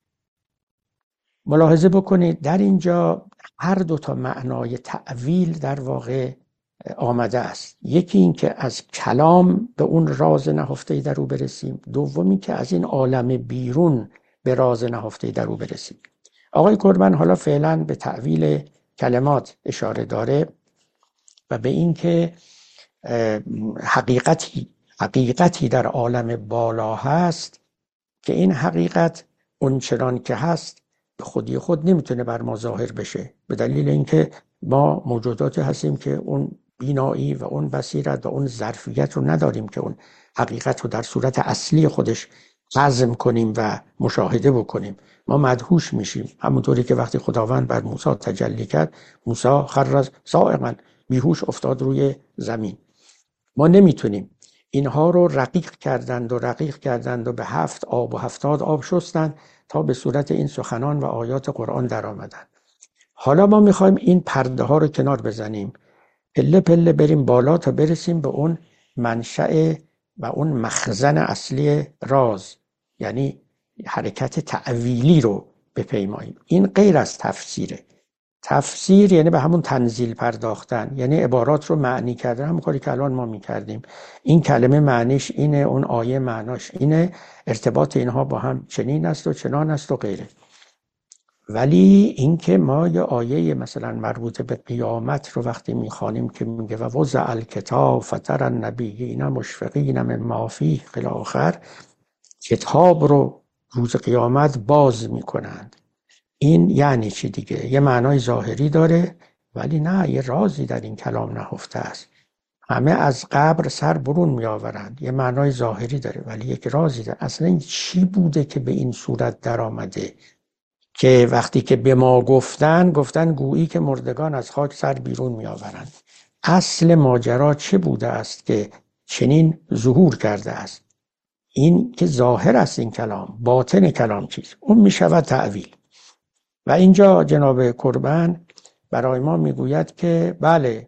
ملاحظه بکنید در اینجا هر دو تا معنای تأویل در واقع آمده است. یکی این که از کلام به اون راز نهفته‌ای در او برسیم، دومی که از این عالم بیرون به راز نهفته‌ای در او برسیم. آقای کربن حالا فعلا به تأویل کلمات اشاره داره و به این که حقیقتی در عالم بالا هست که این حقیقت اونچنان که هست به خودی خود نمیتونه بر ما ظاهر بشه، به دلیل اینکه ما موجوداتی هستیم که اون بینایی و اون بصیرت و اون ظرفیت رو نداریم که اون حقیقت رو در صورت اصلی خودش هضم کنیم و مشاهده بکنیم. ما مدهوش میشیم، همونطوری که وقتی خداوند بر موسی تجلی کرد، موسی خر صاعقا، بیهوش افتاد روی زمین. ما نمیتونیم. اینها رو رقیق کردند و به 7 آب و 70 آب شستند تا به صورت این سخنان و آیات قرآن در آمدن. حالا ما میخوایم این پرده ها رو کنار بزنیم، پله پله بریم بالا تا برسیم به اون منشأ و اون مخزن اصلی راز، یعنی حرکت تأویلی رو بپیماییم. این غیر از تفسیره. تفسیر یعنی به همون تنزیل پرداختن، یعنی عبارات رو معنی کردن، همون کاری که الان ما میکردیم. این کلمه معنیش اینه، اون آیه معناش اینه، ارتباط اینها با هم چنین است و چنان است و غیره. ولی اینکه ما یه آیه مثلا مربوط به قیامت رو وقتی میخوانیم که میگه و وضع الکتاب فتر النبیین مشفقین مما فیه الی آخر، کتاب رو روز قیامت باز میکنند، این یعنی چی دیگه؟ یه معنای ظاهری داره، ولی نه، یه رازی در این کلام نهفته است. همه از قبر سر برون می آورند، یه معنای ظاهری داره ولی یک رازی داره. اصلا این چی بوده که به این صورت در آمده که وقتی که به ما گفتن گویی که مردگان از خاک سر بیرون می آورند. اصل ماجرا چه بوده است که چنین ظهور کرده است؟ این که ظاهر است این کلام، باطن کلام چیست؟ اون می شود تأویل. و اینجا جناب کربن برای ما میگوید که بله،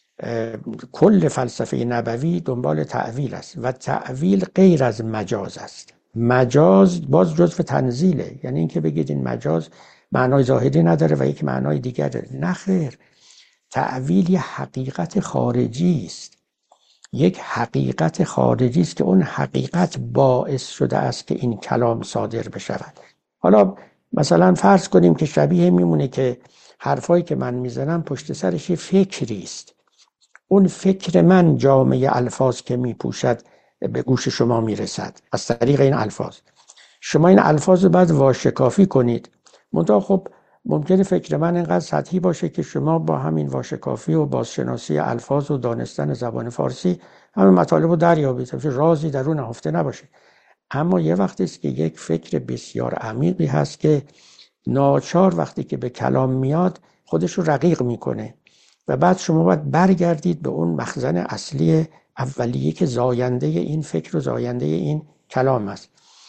کل فلسفه نبوی دنبال تأویل است و تأویل غیر از مجاز است. مجاز باز جزو تنزیله، یعنی اینکه بگید این مجاز معنای ظاهری نداره و یک معنای دیگر داره. نه خیر، تأویل یک حقیقت خارجی است، یک حقیقت خارجی است که اون حقیقت باعث شده است که این کلام صادر بشود. حالا مثلا فرض کنیم که شبیه میمونه که حرفایی که من میزنم پشت سرش یه فکری است. اون فکر من جامعه الفاظ که میپوشد به گوش شما میرسد از طریق این الفاظ. شما این الفاظ رو بعد واشکافی کنید. منتها خب ممکنه فکر من اینقدر سطحی باشه که شما با همین واشکافی و بازشناسی الفاظ و دانستن زبان فارسی همین مطالب رو دریابید، رازی در اون نهفته نباشه. اما یه وقتی است که یک فکر بسیار عمیقی هست که ناچار وقتی که به کلام میاد خودش رو رقیق میکنه و بعد شما باید برگردید به اون مخزن اصلی اولیه که زاینده این فکر و زاینده این کلام است.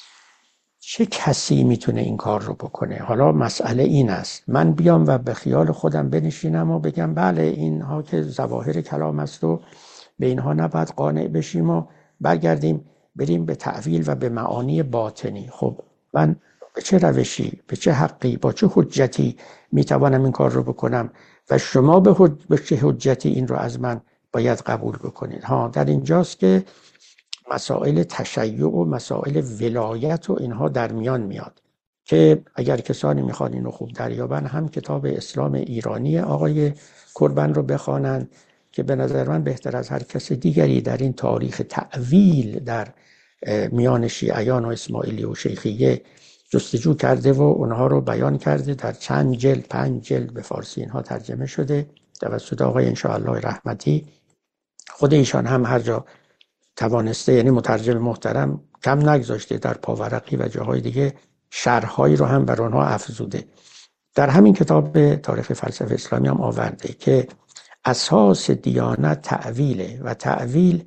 چه کسی میتونه این کار رو بکنه؟ حالا مسئله این است من بیام و به خیال خودم بنشینم و بگم بله اینها که ظواهر کلام است و به اینها نباید قانع بشیم و برگردیم بریم به تأویل و به معانی باطنی. خب من به چه روشی، به چه حقی، با چه حجتی میتوانم این کار رو بکنم و شما به چه حجتی این رو از من باید قبول بکنید؟ در اینجاست که مسائل تشیع و مسائل ولایت و اینها در میان میاد که اگر کسانی میخوان اینو خوب دریابن هم کتاب اسلام ایرانی آقای کربن رو بخوانند که به نظر من بهتر از هر کس دیگری در این تاریخ تأویل در میان شیعیان و اسماعیلی و شیخیه جستجو کرده و اونها رو بیان کرده. در چند جلد، 5 جلد به فارسی اینها ترجمه شده توسط آقای انشاءالله رحمتی. خود ایشان هم هر جا توانسته، یعنی مترجم محترم، کم نگذاشته در پاورقی و جاهای دیگه شرح‌هایی رو هم بر آنها افزوده. در همین کتاب تاریخ فلسفه اسلامی هم آورده که اساس دیانت تأویله و تأویل،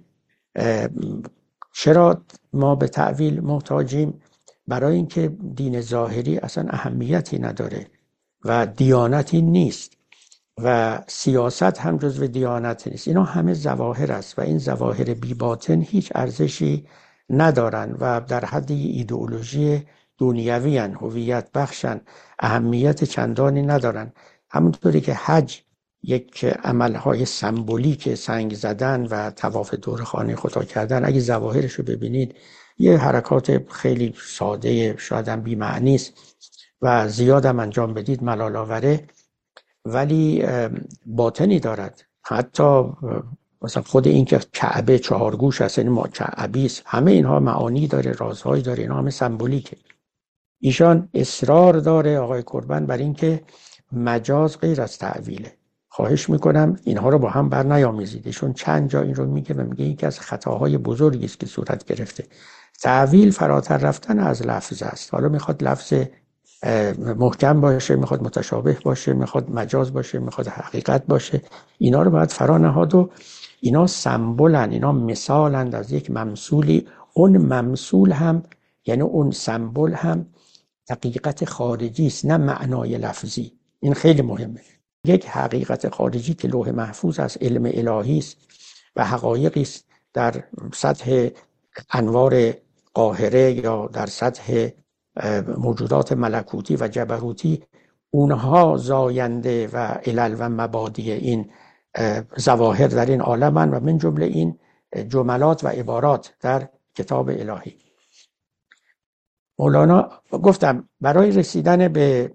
چرا ما به تأویل محتاجیم؟ برای اینکه دین ظاهری اصلا اهمیتی نداره و دیانتی نیست و سیاست هم جزو دیانت نیست. اینا همه ظواهر است و این ظواهر بی باطن هیچ ارزشی ندارن و در حد ایدئولوژی دنیوی هن، هویت بخشن، اهمیت چندانی ندارن. همونطوری که حج یک عملهای سمبولیک، سنگ زدن و طواف دور خانه خدا کردن، اگه ظواهرش رو ببینید یه حرکات خیلی ساده، شاید هم بی معنی است و زیاد هم انجام بدید ملال آوره، ولی باطنی دارد. حتی مثلا خود این که کعبه 4 گوش است، یعنی کعبی است، همه اینها معانی داره، رازهایی داره، اینا همه سمبولیکه. ایشان اصرار داره آقای قربان بر این که مجاز غیر از تأویله. خواهش میکنم اینها رو با هم بر نیامیزید. ایشون چند جا این رو میگه و میگه یکی از خطاهای بزرگی است که صورت گرفته. تأویل فراتر رفتن از لفظ است. حالا میخواد لفظ محکم باشه، میخواد متشابه باشه، میخواد مجاز باشه، میخواد حقیقت باشه، اینا رو باید فرا نهاد و اینا سمبولن، اینا مثالند از یک ممثولی. اون ممثول هم یعنی اون سمبول هم حقیقت خارجی است، نه معنای لفظی. این خیلی مهمه. یک حقیقت خارجی که لوح محفوظ از علم الهی است و حقایقی است در سطح انوار قاهره یا در سطح موجودات ملکوتی و جبروتی، اونها زاینده و علل و مبادی این ظواهر در این عالمن و من جمله این جملات و عبارات در کتاب الهی. مولانا گفتم برای رسیدن به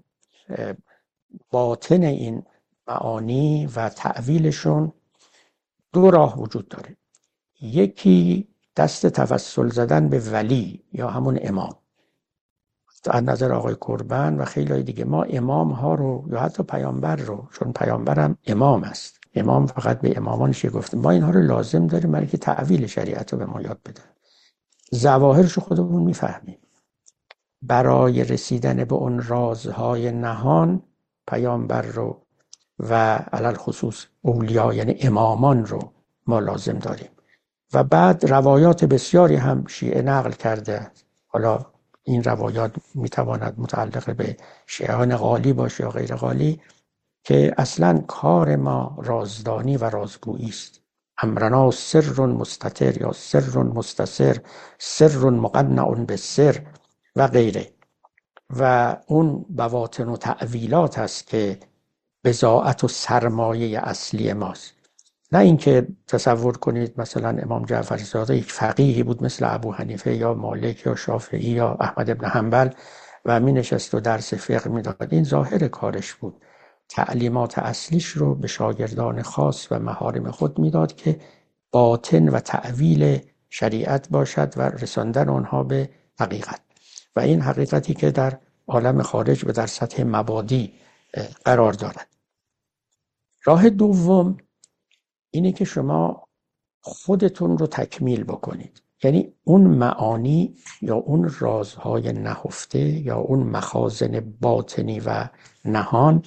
باطن این معانی و تأویلشون 2 راه وجود داره. یکی دست توسل زدن به ولی یا همون امام. از نظر آقای قربان و خیلی دیگه ما امام ها رو یا حتی پیامبر رو، چون پیامبرم امام است، امام فقط به امامانش گفته، ما اینها رو لازم داریم برای که تأویل شریعت رو به ما یاد بدن. ظواهرش رو خودمون میفهمیم. برای رسیدن به اون رازهای نهان پیامبر رو و علل خصوص اولیا یعنی امامان رو ما لازم داریم. و بعد روایات بسیاری هم شیعه نقل کرده. حالا این روایات میتواند متعلق به شیعان غالی باشه یا غیر غالی، که اصلا کار ما رازدانی و رازگویی است. امرنا سر مستتر یا سر مستسر، سر مقنع به سر و غیره. و اون بواطن و تأویلات هست که بضاعت و سرمایه اصلی ماست. نه اینکه تصور کنید مثلا امام جعفری زاده یک فقیهی بود مثل ابو حنیفه یا مالک یا شافعی یا احمد ابن حنبل و می نشست و درس فقه می داد. این ظاهر کارش بود. تعلیمات اصلیش رو به شاگردان خاص و محارم خود می داد که باطن و تأویل شریعت باشد و رساندن آنها به حقیقت، و این حقیقتی که در عالم خارج و در سطح مبادی قرار دارد. راه دوم اینه که شما خودتون رو تکمیل بکنید، یعنی اون معانی یا اون رازهای نهفته یا اون مخازن باطنی و نهان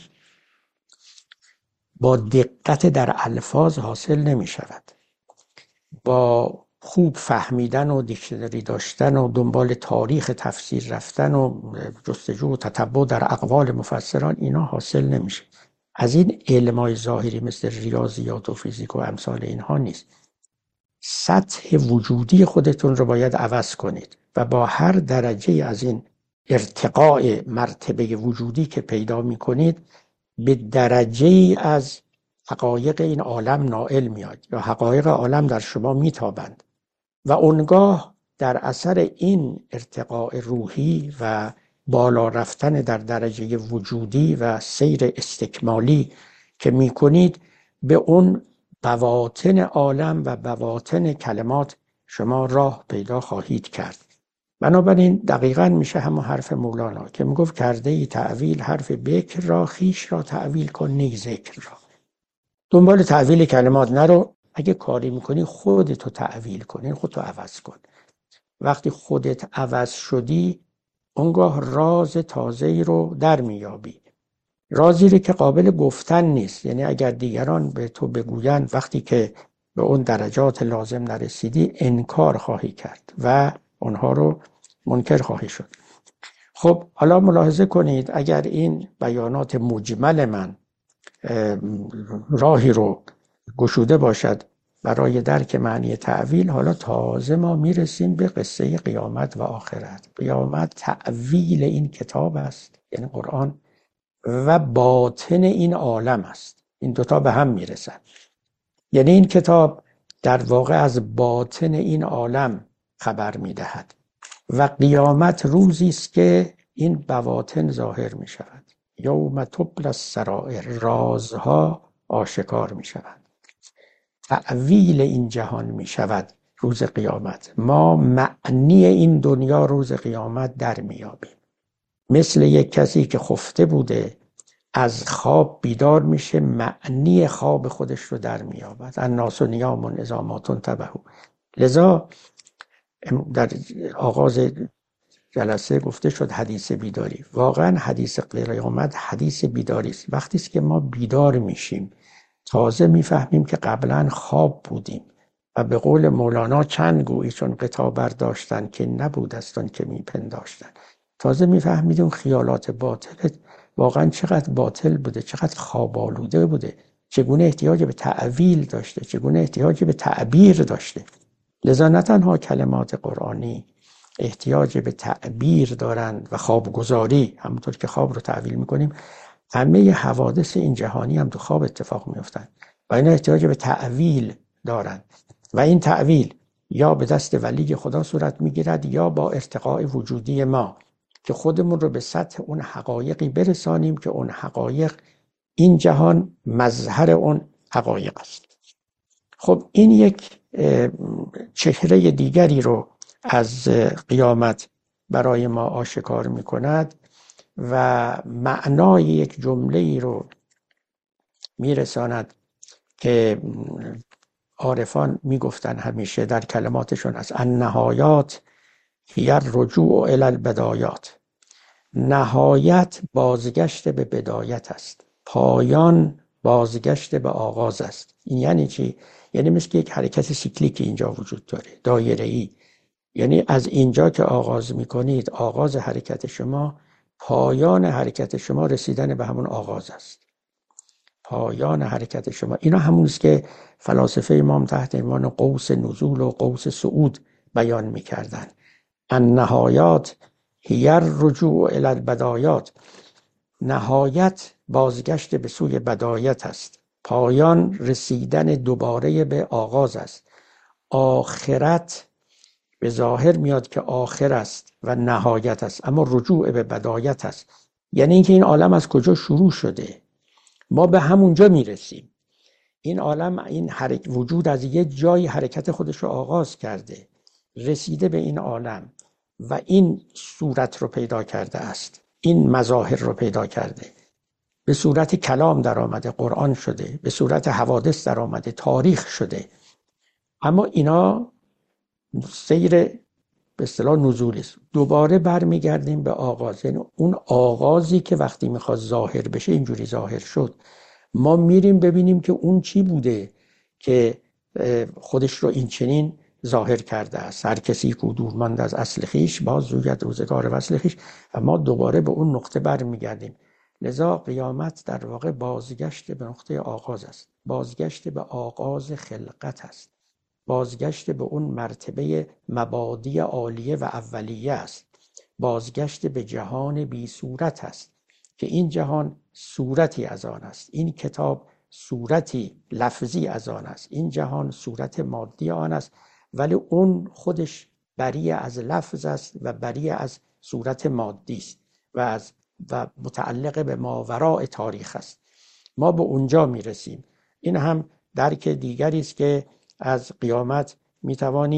با دقت در الفاظ حاصل نمی شود. با خوب فهمیدن و دیکشنری داشتن و دنبال تاریخ تفسیر رفتن و جستجو و تتبع در اقوال مفسران اینا حاصل نمیشه. از این علمای ظاهری مثل ریاضیات و فیزیک و امثال اینها نیست. سطح وجودی خودتون رو باید عوض کنید و با هر درجه از این ارتقاء مرتبه وجودی که پیدا می کنید به درجه از حقایق این عالم نائل میاد یا حقایق عالم در شما میتابند و اونگاه در اثر این ارتقاء روحی و بالا رفتن در درجه وجودی و سیر استکمالی که میکنید به اون بواطن عالم و بواطن کلمات شما راه پیدا خواهید کرد. بنابراین دقیقاً میشه همون حرف مولانا که میگفت کرده ای تعویل حرف بکر را، خیش را تعویل کن نی ذکر را. دنبال تعویل کلمات نرو، اگه کاری میکنی خودتو تعویل کن، خودتو عوض کن. وقتی خودت عوض شدی اونگاه راز تازه‌ای رو در میابی، رازی که قابل گفتن نیست. یعنی اگر دیگران به تو بگویند وقتی که به اون درجات لازم نرسیدی انکار خواهی کرد و اونها رو منکر خواهی شد. خب حالا ملاحظه کنید اگر این بیانات مجمل من راهی رو گشوده باشد برای درک معنی تعویل، حالا تازه ما میرسیم به قصه قیامت و آخرت. قیامت تعویل این کتاب است، یعنی قرآن، و باطن این عالم است. این دوتا به هم میرسن. یعنی این کتاب در واقع از باطن این عالم خبر میدهد و قیامت روزی است که این بواطن ظاهر می شود. یوم تبلی السرائر، رازها آشکار می شود. تعویل این جهان می شود روز قیامت. ما معنی این دنیا روز قیامت در می یابیم. مثل یک کسی که خفته بوده از خواب بیدار میشه، معنی خواب خودش رو در می یابد. الناس نیام اذا ما تنتبهوا. لذا در آغاز جلسه گفته شد حدیث بیداری. واقعا حدیث قیامت حدیث بیداری است. وقتی است که ما بیدار میشیم تازه میفهمیم که قبلا خواب بودیم و به قول مولانا چند گویی چون غطا برداشتن که نبود است آن که میپنداشتن. تازه میفهمید اون خیالات باطل واقعا چقدر باطل بوده، چقدر خواب آلوده بوده، چگونه احتیاج به تعویل داشته، چگونه احتیاج به تعبیر داشته. لذا نه تنها کلمات قرآنی احتیاج به تعبیر دارند و خوابگذاری، همونطور که خواب رو تعبیر میکنیم، همه حوادث این جهانی هم تو خواب اتفاق میفتند و اینا احتیاج به تعویل دارند و این تعویل یا به دست ولی خدا صورت میگیرد یا با ارتقاء وجودی ما که خودمون رو به سطح اون حقایقی برسانیم که اون حقایق این جهان مظهر اون حقایق است. خب این یک چهره دیگری رو از قیامت برای ما آشکار می کند و معنای یک جمله ای رو می رساند که عارفان می گفتن همیشه در کلماتشون از النهایات هی الرجوع الی البدایات. نهایت بازگشت به بدایت است، پایان بازگشت به آغاز است. این یعنی چی؟ یعنی مثل یک حرکت سیکلیکی اینجا وجود داره، دایره‌ای. یعنی از اینجا که آغاز میکنید، آغاز حرکت شما، پایان حرکت شما رسیدن به همون آغاز است. پایان حرکت شما اینا همون است که فلاسفه امام تحت عنوان قوس نزول و قوس صعود بیان میکردن. النهایات هی الرجوع الی البدایات. نهایت بازگشت به سوی بدایت است، پایان رسیدن دوباره به آغاز است. آخرت به ظاهر میاد که آخر است و نهایت است، اما رجوع به بدایت است. یعنی اینکه این عالم از کجا شروع شده ما به همونجا میرسیم. این عالم، این وجود از یه جای حرکت خودش رو آغاز کرده، رسیده به این عالم و این صورت رو پیدا کرده است، این مظاهر رو پیدا کرده، به صورت کلام در آمده، قرآن شده، به صورت حوادث در آمده، تاریخ شده. اما اینا سیر به اصطلاح نزولی است. دوباره برمیگردیم به آغاز، یعنی اون آغازی که وقتی میخواد ظاهر بشه اینجوری ظاهر شد. ما میریم ببینیم که اون چی بوده که خودش رو این چنین ظاهر کرده است. هر کسی که دور ماند از اصل خویش باز جوید روزگار وصل خویش. و ما دوباره به اون نقطه برمیگردیم. لذا قیامت در واقع بازگشت به نقطه آغاز است، بازگشت به آغاز خلقت است، بازگشت به اون مرتبه مبادی عالیه و اولیه است، بازگشت به جهان بی صورت است که این جهان صورتی از آن است، این کتاب صورتی لفظی از آن است، این جهان صورت مادی آن است، ولی اون خودش بری از لفظ است و بری از صورت مادی است و متعلق به ماوراء تاریخ است. ما به اونجا میرسیم. این هم درک دیگری است که از قیامت میتوانیم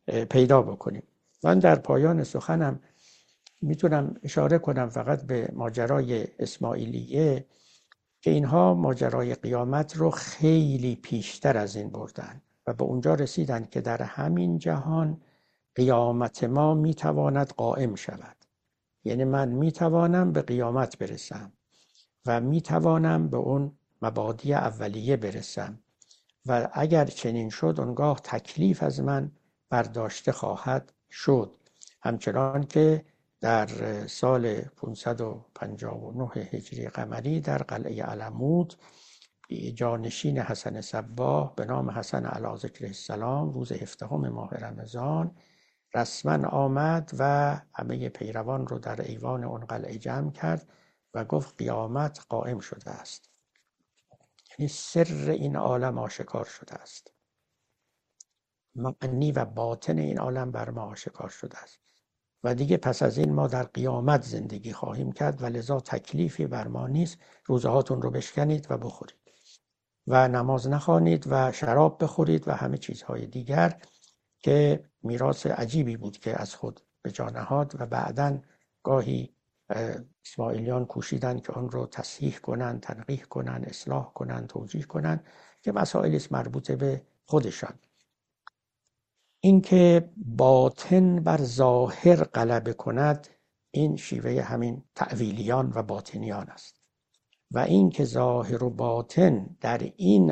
پیدا بکنیم. من در پایان سخنم میتونم اشاره کنم فقط به ماجرای اسماعیلیه که اینها ماجرای قیامت رو خیلی پیشتر از این بردن و به اونجا رسیدن که در همین جهان قیامت ما میتواند قائم شود. یعنی من میتوانم به قیامت برسم و میتوانم به اون مبادی اولیه برسم و اگر چنین شد اونگاه تکلیف از من برداشته خواهد شد. همچنان که در سال 559 هجری قمری در قلعه علمود جانشین حسن صباح به نام حسن علی ذکر السلام روز 17 ماه رمضان رسما آمد و همه پیروان رو در ایوان اون قلعه جمع کرد و گفت قیامت قائم شده است. یعنی سر این عالم آشکار شده است، معنی و باطن این عالم بر ما آشکار شده است و دیگه پس از این ما در قیامت زندگی خواهیم کرد و لذا تکلیفی بر ما نیست. روزهاتون رو بشکنید و بخورید و نماز نخوانید و شراب بخورید و همه چیزهای دیگر که میراث عجیبی بود که از خود به جا نهاد و بعداً گاهی اسماعیلیان کوشیدن که آن رو تصحیح کنن، تنقیح کنن، اصلاح کنن، توجیه کنن که مسائلی است مربوط به خودشان. اینکه باطن بر ظاهر غلبه کند این شیوه همین تأویلیان و باطنیان است و اینکه ظاهر و باطن در این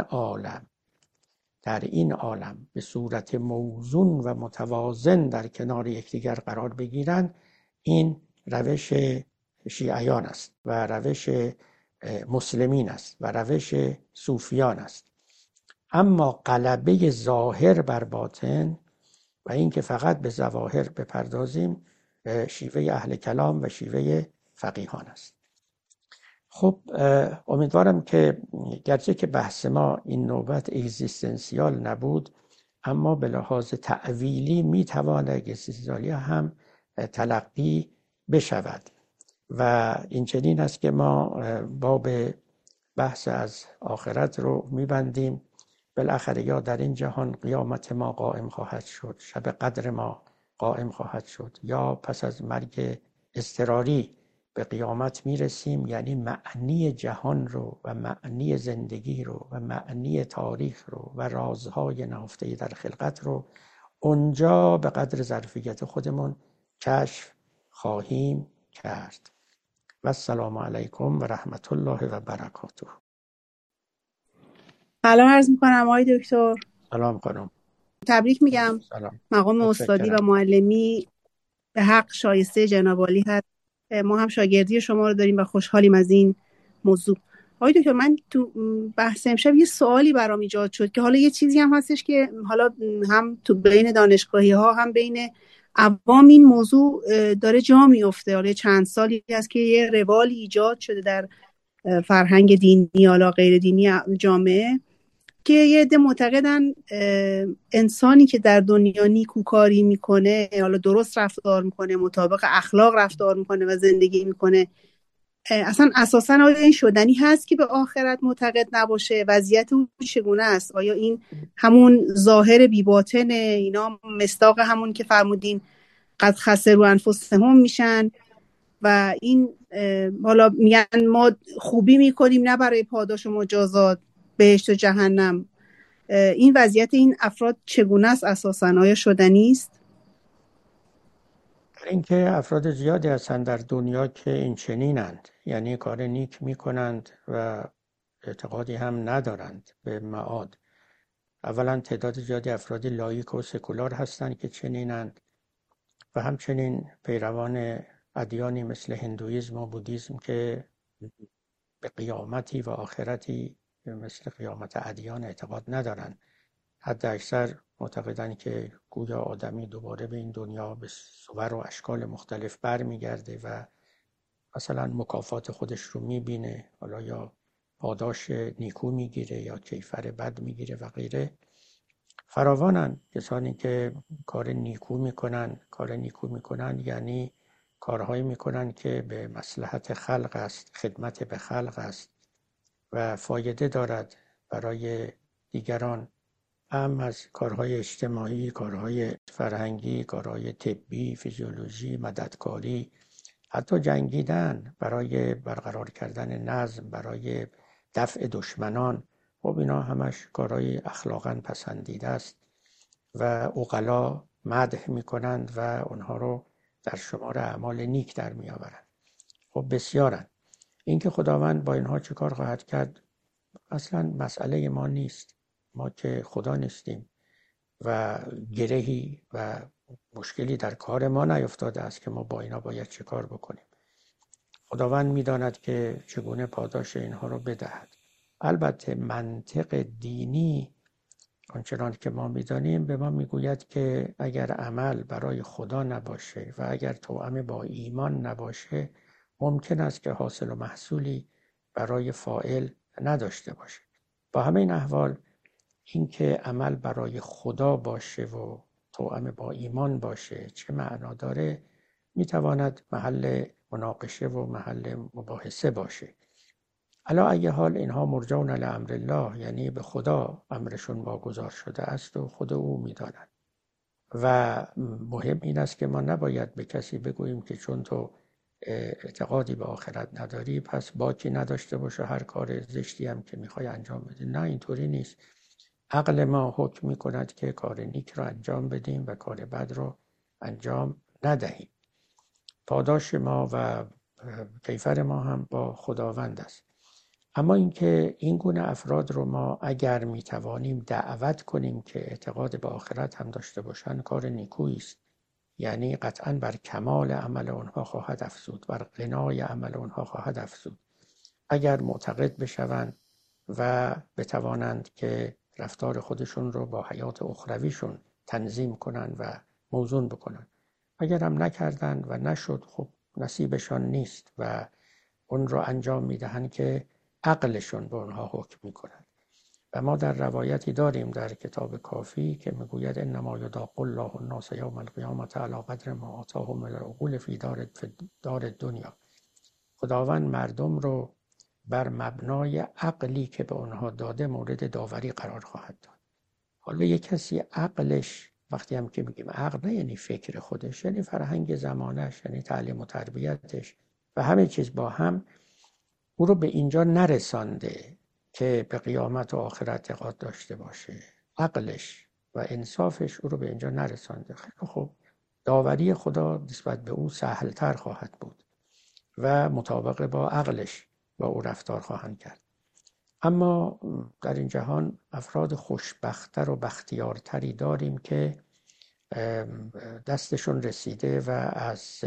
عالم به صورت موزون و متوازن در کنار یکدیگر قرار بگیرند، این روش شیعیان است و روش مسلمین است و روش صوفیان است. اما غلبه ظاهر بر باطن و اینکه فقط به ظواهر بپردازیم شیوه اهل کلام و شیوه فقیهان است. خب امیدوارم که گرچه که بحث ما این نوبت اگزیستنسیال نبود اما به لحاظ تأویلی میتواند اگزیستنسیالی هم تلقی بشود و این چنین است که ما باب بحث از آخرت رو میبندیم. بالاخره یا در این جهان قیامت ما قائم خواهد شد، شب قدر ما قائم خواهد شد، یا پس از مرگ اضطراری به قیامت میرسیم، یعنی معنی جهان رو و معنی زندگی رو و معنی تاریخ رو و رازهای نهفته در خلقت رو اونجا به قدر ظرفیت خودمون کشف خواهیم کرد. و السلام علیکم و رحمت الله و برکاته. سلام عرض میکنم آقای دکتر. سلام خانم. تبریک میگم. سلام. مقام استادی و معلمی به حق شایسته جناب عالی هست. ما هم شاگردی شما رو داریم و خوشحالیم از این موضوع. آقای دکتر، من تو بحث امشب یه سوالی برام ایجاد شد که حالا یه چیزی هم هستش که حالا هم تو بین دانشگاهی ها هم بین عوام این موضوع داره جا میفته. حالا چند سالی هست که یه روالی ایجاد شده در فرهنگ دینی یا غیر دینی جامعه که یه عده معتقدن انسانی که در دنیا نیکوکاری میکنه، حالا درست رفتار میکنه، مطابق اخلاق رفتار میکنه و زندگی میکنه، اصلا اساسا آیا این شدنی هست که به آخرت معتقد نباشه؟ وضعیت اون چگونه است؟ آیا این همون ظاهر بی باطنه؟ اینا مصداق همون که فرمودین قد خسروا انفسهم میشن و این حالا میگن ما خوبی میکنیم نه برای پاداش و مجازات، بهشت و جهنم. این وضعیت این افراد چگونه است اساساً؟ آیا شدنی است؟ اینکه افراد زیادی هستند در دنیا که این چنینند، یعنی کار نیک میکنند و اعتقادی هم ندارند به معاد. اولا تعداد زیادی افراد لاییک و سکولار هستند که چنینند و همچنین پیروان ادیانی مثل هندویسم و بودیسم که به قیامتی و آخرتی مثل قیامت ادیان اعتقاد ندارند. حد اکثر معتقدند که گویا آدمی دوباره به این دنیا به صور و اشکال مختلف برمیگرده و مثلا مکافات خودش رو میبینه، حالا یا پاداش نیکو میگیره یا کیفر بد میگیره و غیره. فراوانن کسانی که کار نیکو میکنن یعنی کارهایی میکنن که به مصلحت خلق است، خدمت به خلق است و فایده دارد برای دیگران هم از کارهای اجتماعی، کارهای فرهنگی، کارهای طبی، فیزیولوژی، مددکاری، حتی جنگیدن برای برقرار کردن نظم، برای دفع دشمنان. خب اینا همش کارهای اخلاقاً پسندیده است و عقلا مدح میکنند و اونها رو در شمار اعمال نیک در میآورند. خب بسیارن. اینکه خداوند با اینها چه کار خواهد کرد اصلا مسئله ما نیست. ما که خدا نیستیم و گرهی و مشکلی در کار ما نیفتاده است که ما با اینا باید چه کار بکنیم. خداوند میداند که چگونه پاداش اینها رو بدهد. البته منطق دینی آنچنان که ما میدانیم به ما میگوید که اگر عمل برای خدا نباشه و اگر توأم با ایمان نباشه ممکن است که حاصل و محصولی برای فاعل نداشته باشه. با همین احوال اینکه عمل برای خدا باشه و توأم با ایمان باشه چه معنا داره میتواند محل مناقشه و محل مباحثه باشه. علی ای حال اینها مرجعون الی امر الله، یعنی به خدا امرشون واگذار شده است و خود او میداند. و مهم این است که ما نباید به کسی بگوییم که چون تو اعتقادی به آخرت نداری پس باکی نداشته باشه، هر کار زشتی هم که میخوای انجام بدی. نه، اینطوری نیست. عقل ما حکم میکند که کار نیک رو انجام بدیم و کار بد رو انجام ندهیم. پاداش ما و کیفر ما هم با خداوند است. اما اینکه این گونه افراد رو ما اگر میتوانیم دعوت کنیم که اعتقاد به آخرت هم داشته باشن کار نیکویی است. یعنی قطعاً بر کمال عمل آنها خواهد افزود، بر غنای عمل آنها خواهد افزود. اگر معتقد بشوند و بتوانند که رفتار خودشون رو با حیات اخرویشون تنظیم کنند و موزون بکنند. اگر هم نکردند و نشد خب نصیبشان نیست و اون رو انجام میدهند که عقلشون به اونها حکم میکنند. و ما در روایتی داریم در کتاب کافی که میگوید انما یداق الله الناس یوم القیامة علی قدر ما آتاهم من العقول فی دار دنیا. خداوند مردم رو بر مبنای عقلی که به اونها داده مورد داوری قرار خواهد داد. حالا یک کسی عقلش، وقتی هم که میگیم عقل نه یعنی فکر خودش، یعنی فرهنگ زمانش، یعنی تعلیم و تربیتش و همه چیز با هم او رو به اینجا نرسانده که به قیامت و آخرت اعتقاد داشته باشه. عقلش و انصافش او رو به اینجا نرسانده. خیلی خب داوری خدا نسبت به او سهلتر خواهد بود و مطابق با عقلش با او رفتار خواهند کرد. اما در این جهان افراد خوشبخت‌تر و بختیارتری داریم که دستشون رسیده و از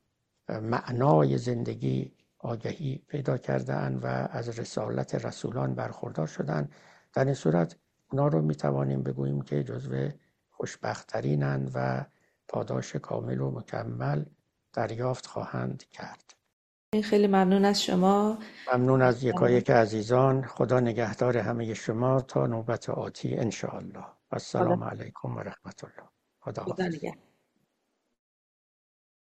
معنای زندگی آگهی پیدا کردن و از رسالت رسولان برخوردار شدن. در این صورت اونا رو میتوانیم بگوییم که جزو خوشبخت‌ترینند و پاداش کامل و مکمل دریافت خواهند کرد. خیلی ممنون از شما. ممنون از یکایک عزیزان. خدا نگهدار همه شما تا نوبت آتی انشاءالله. السلام علیکم و رحمت الله. خدا حافظ.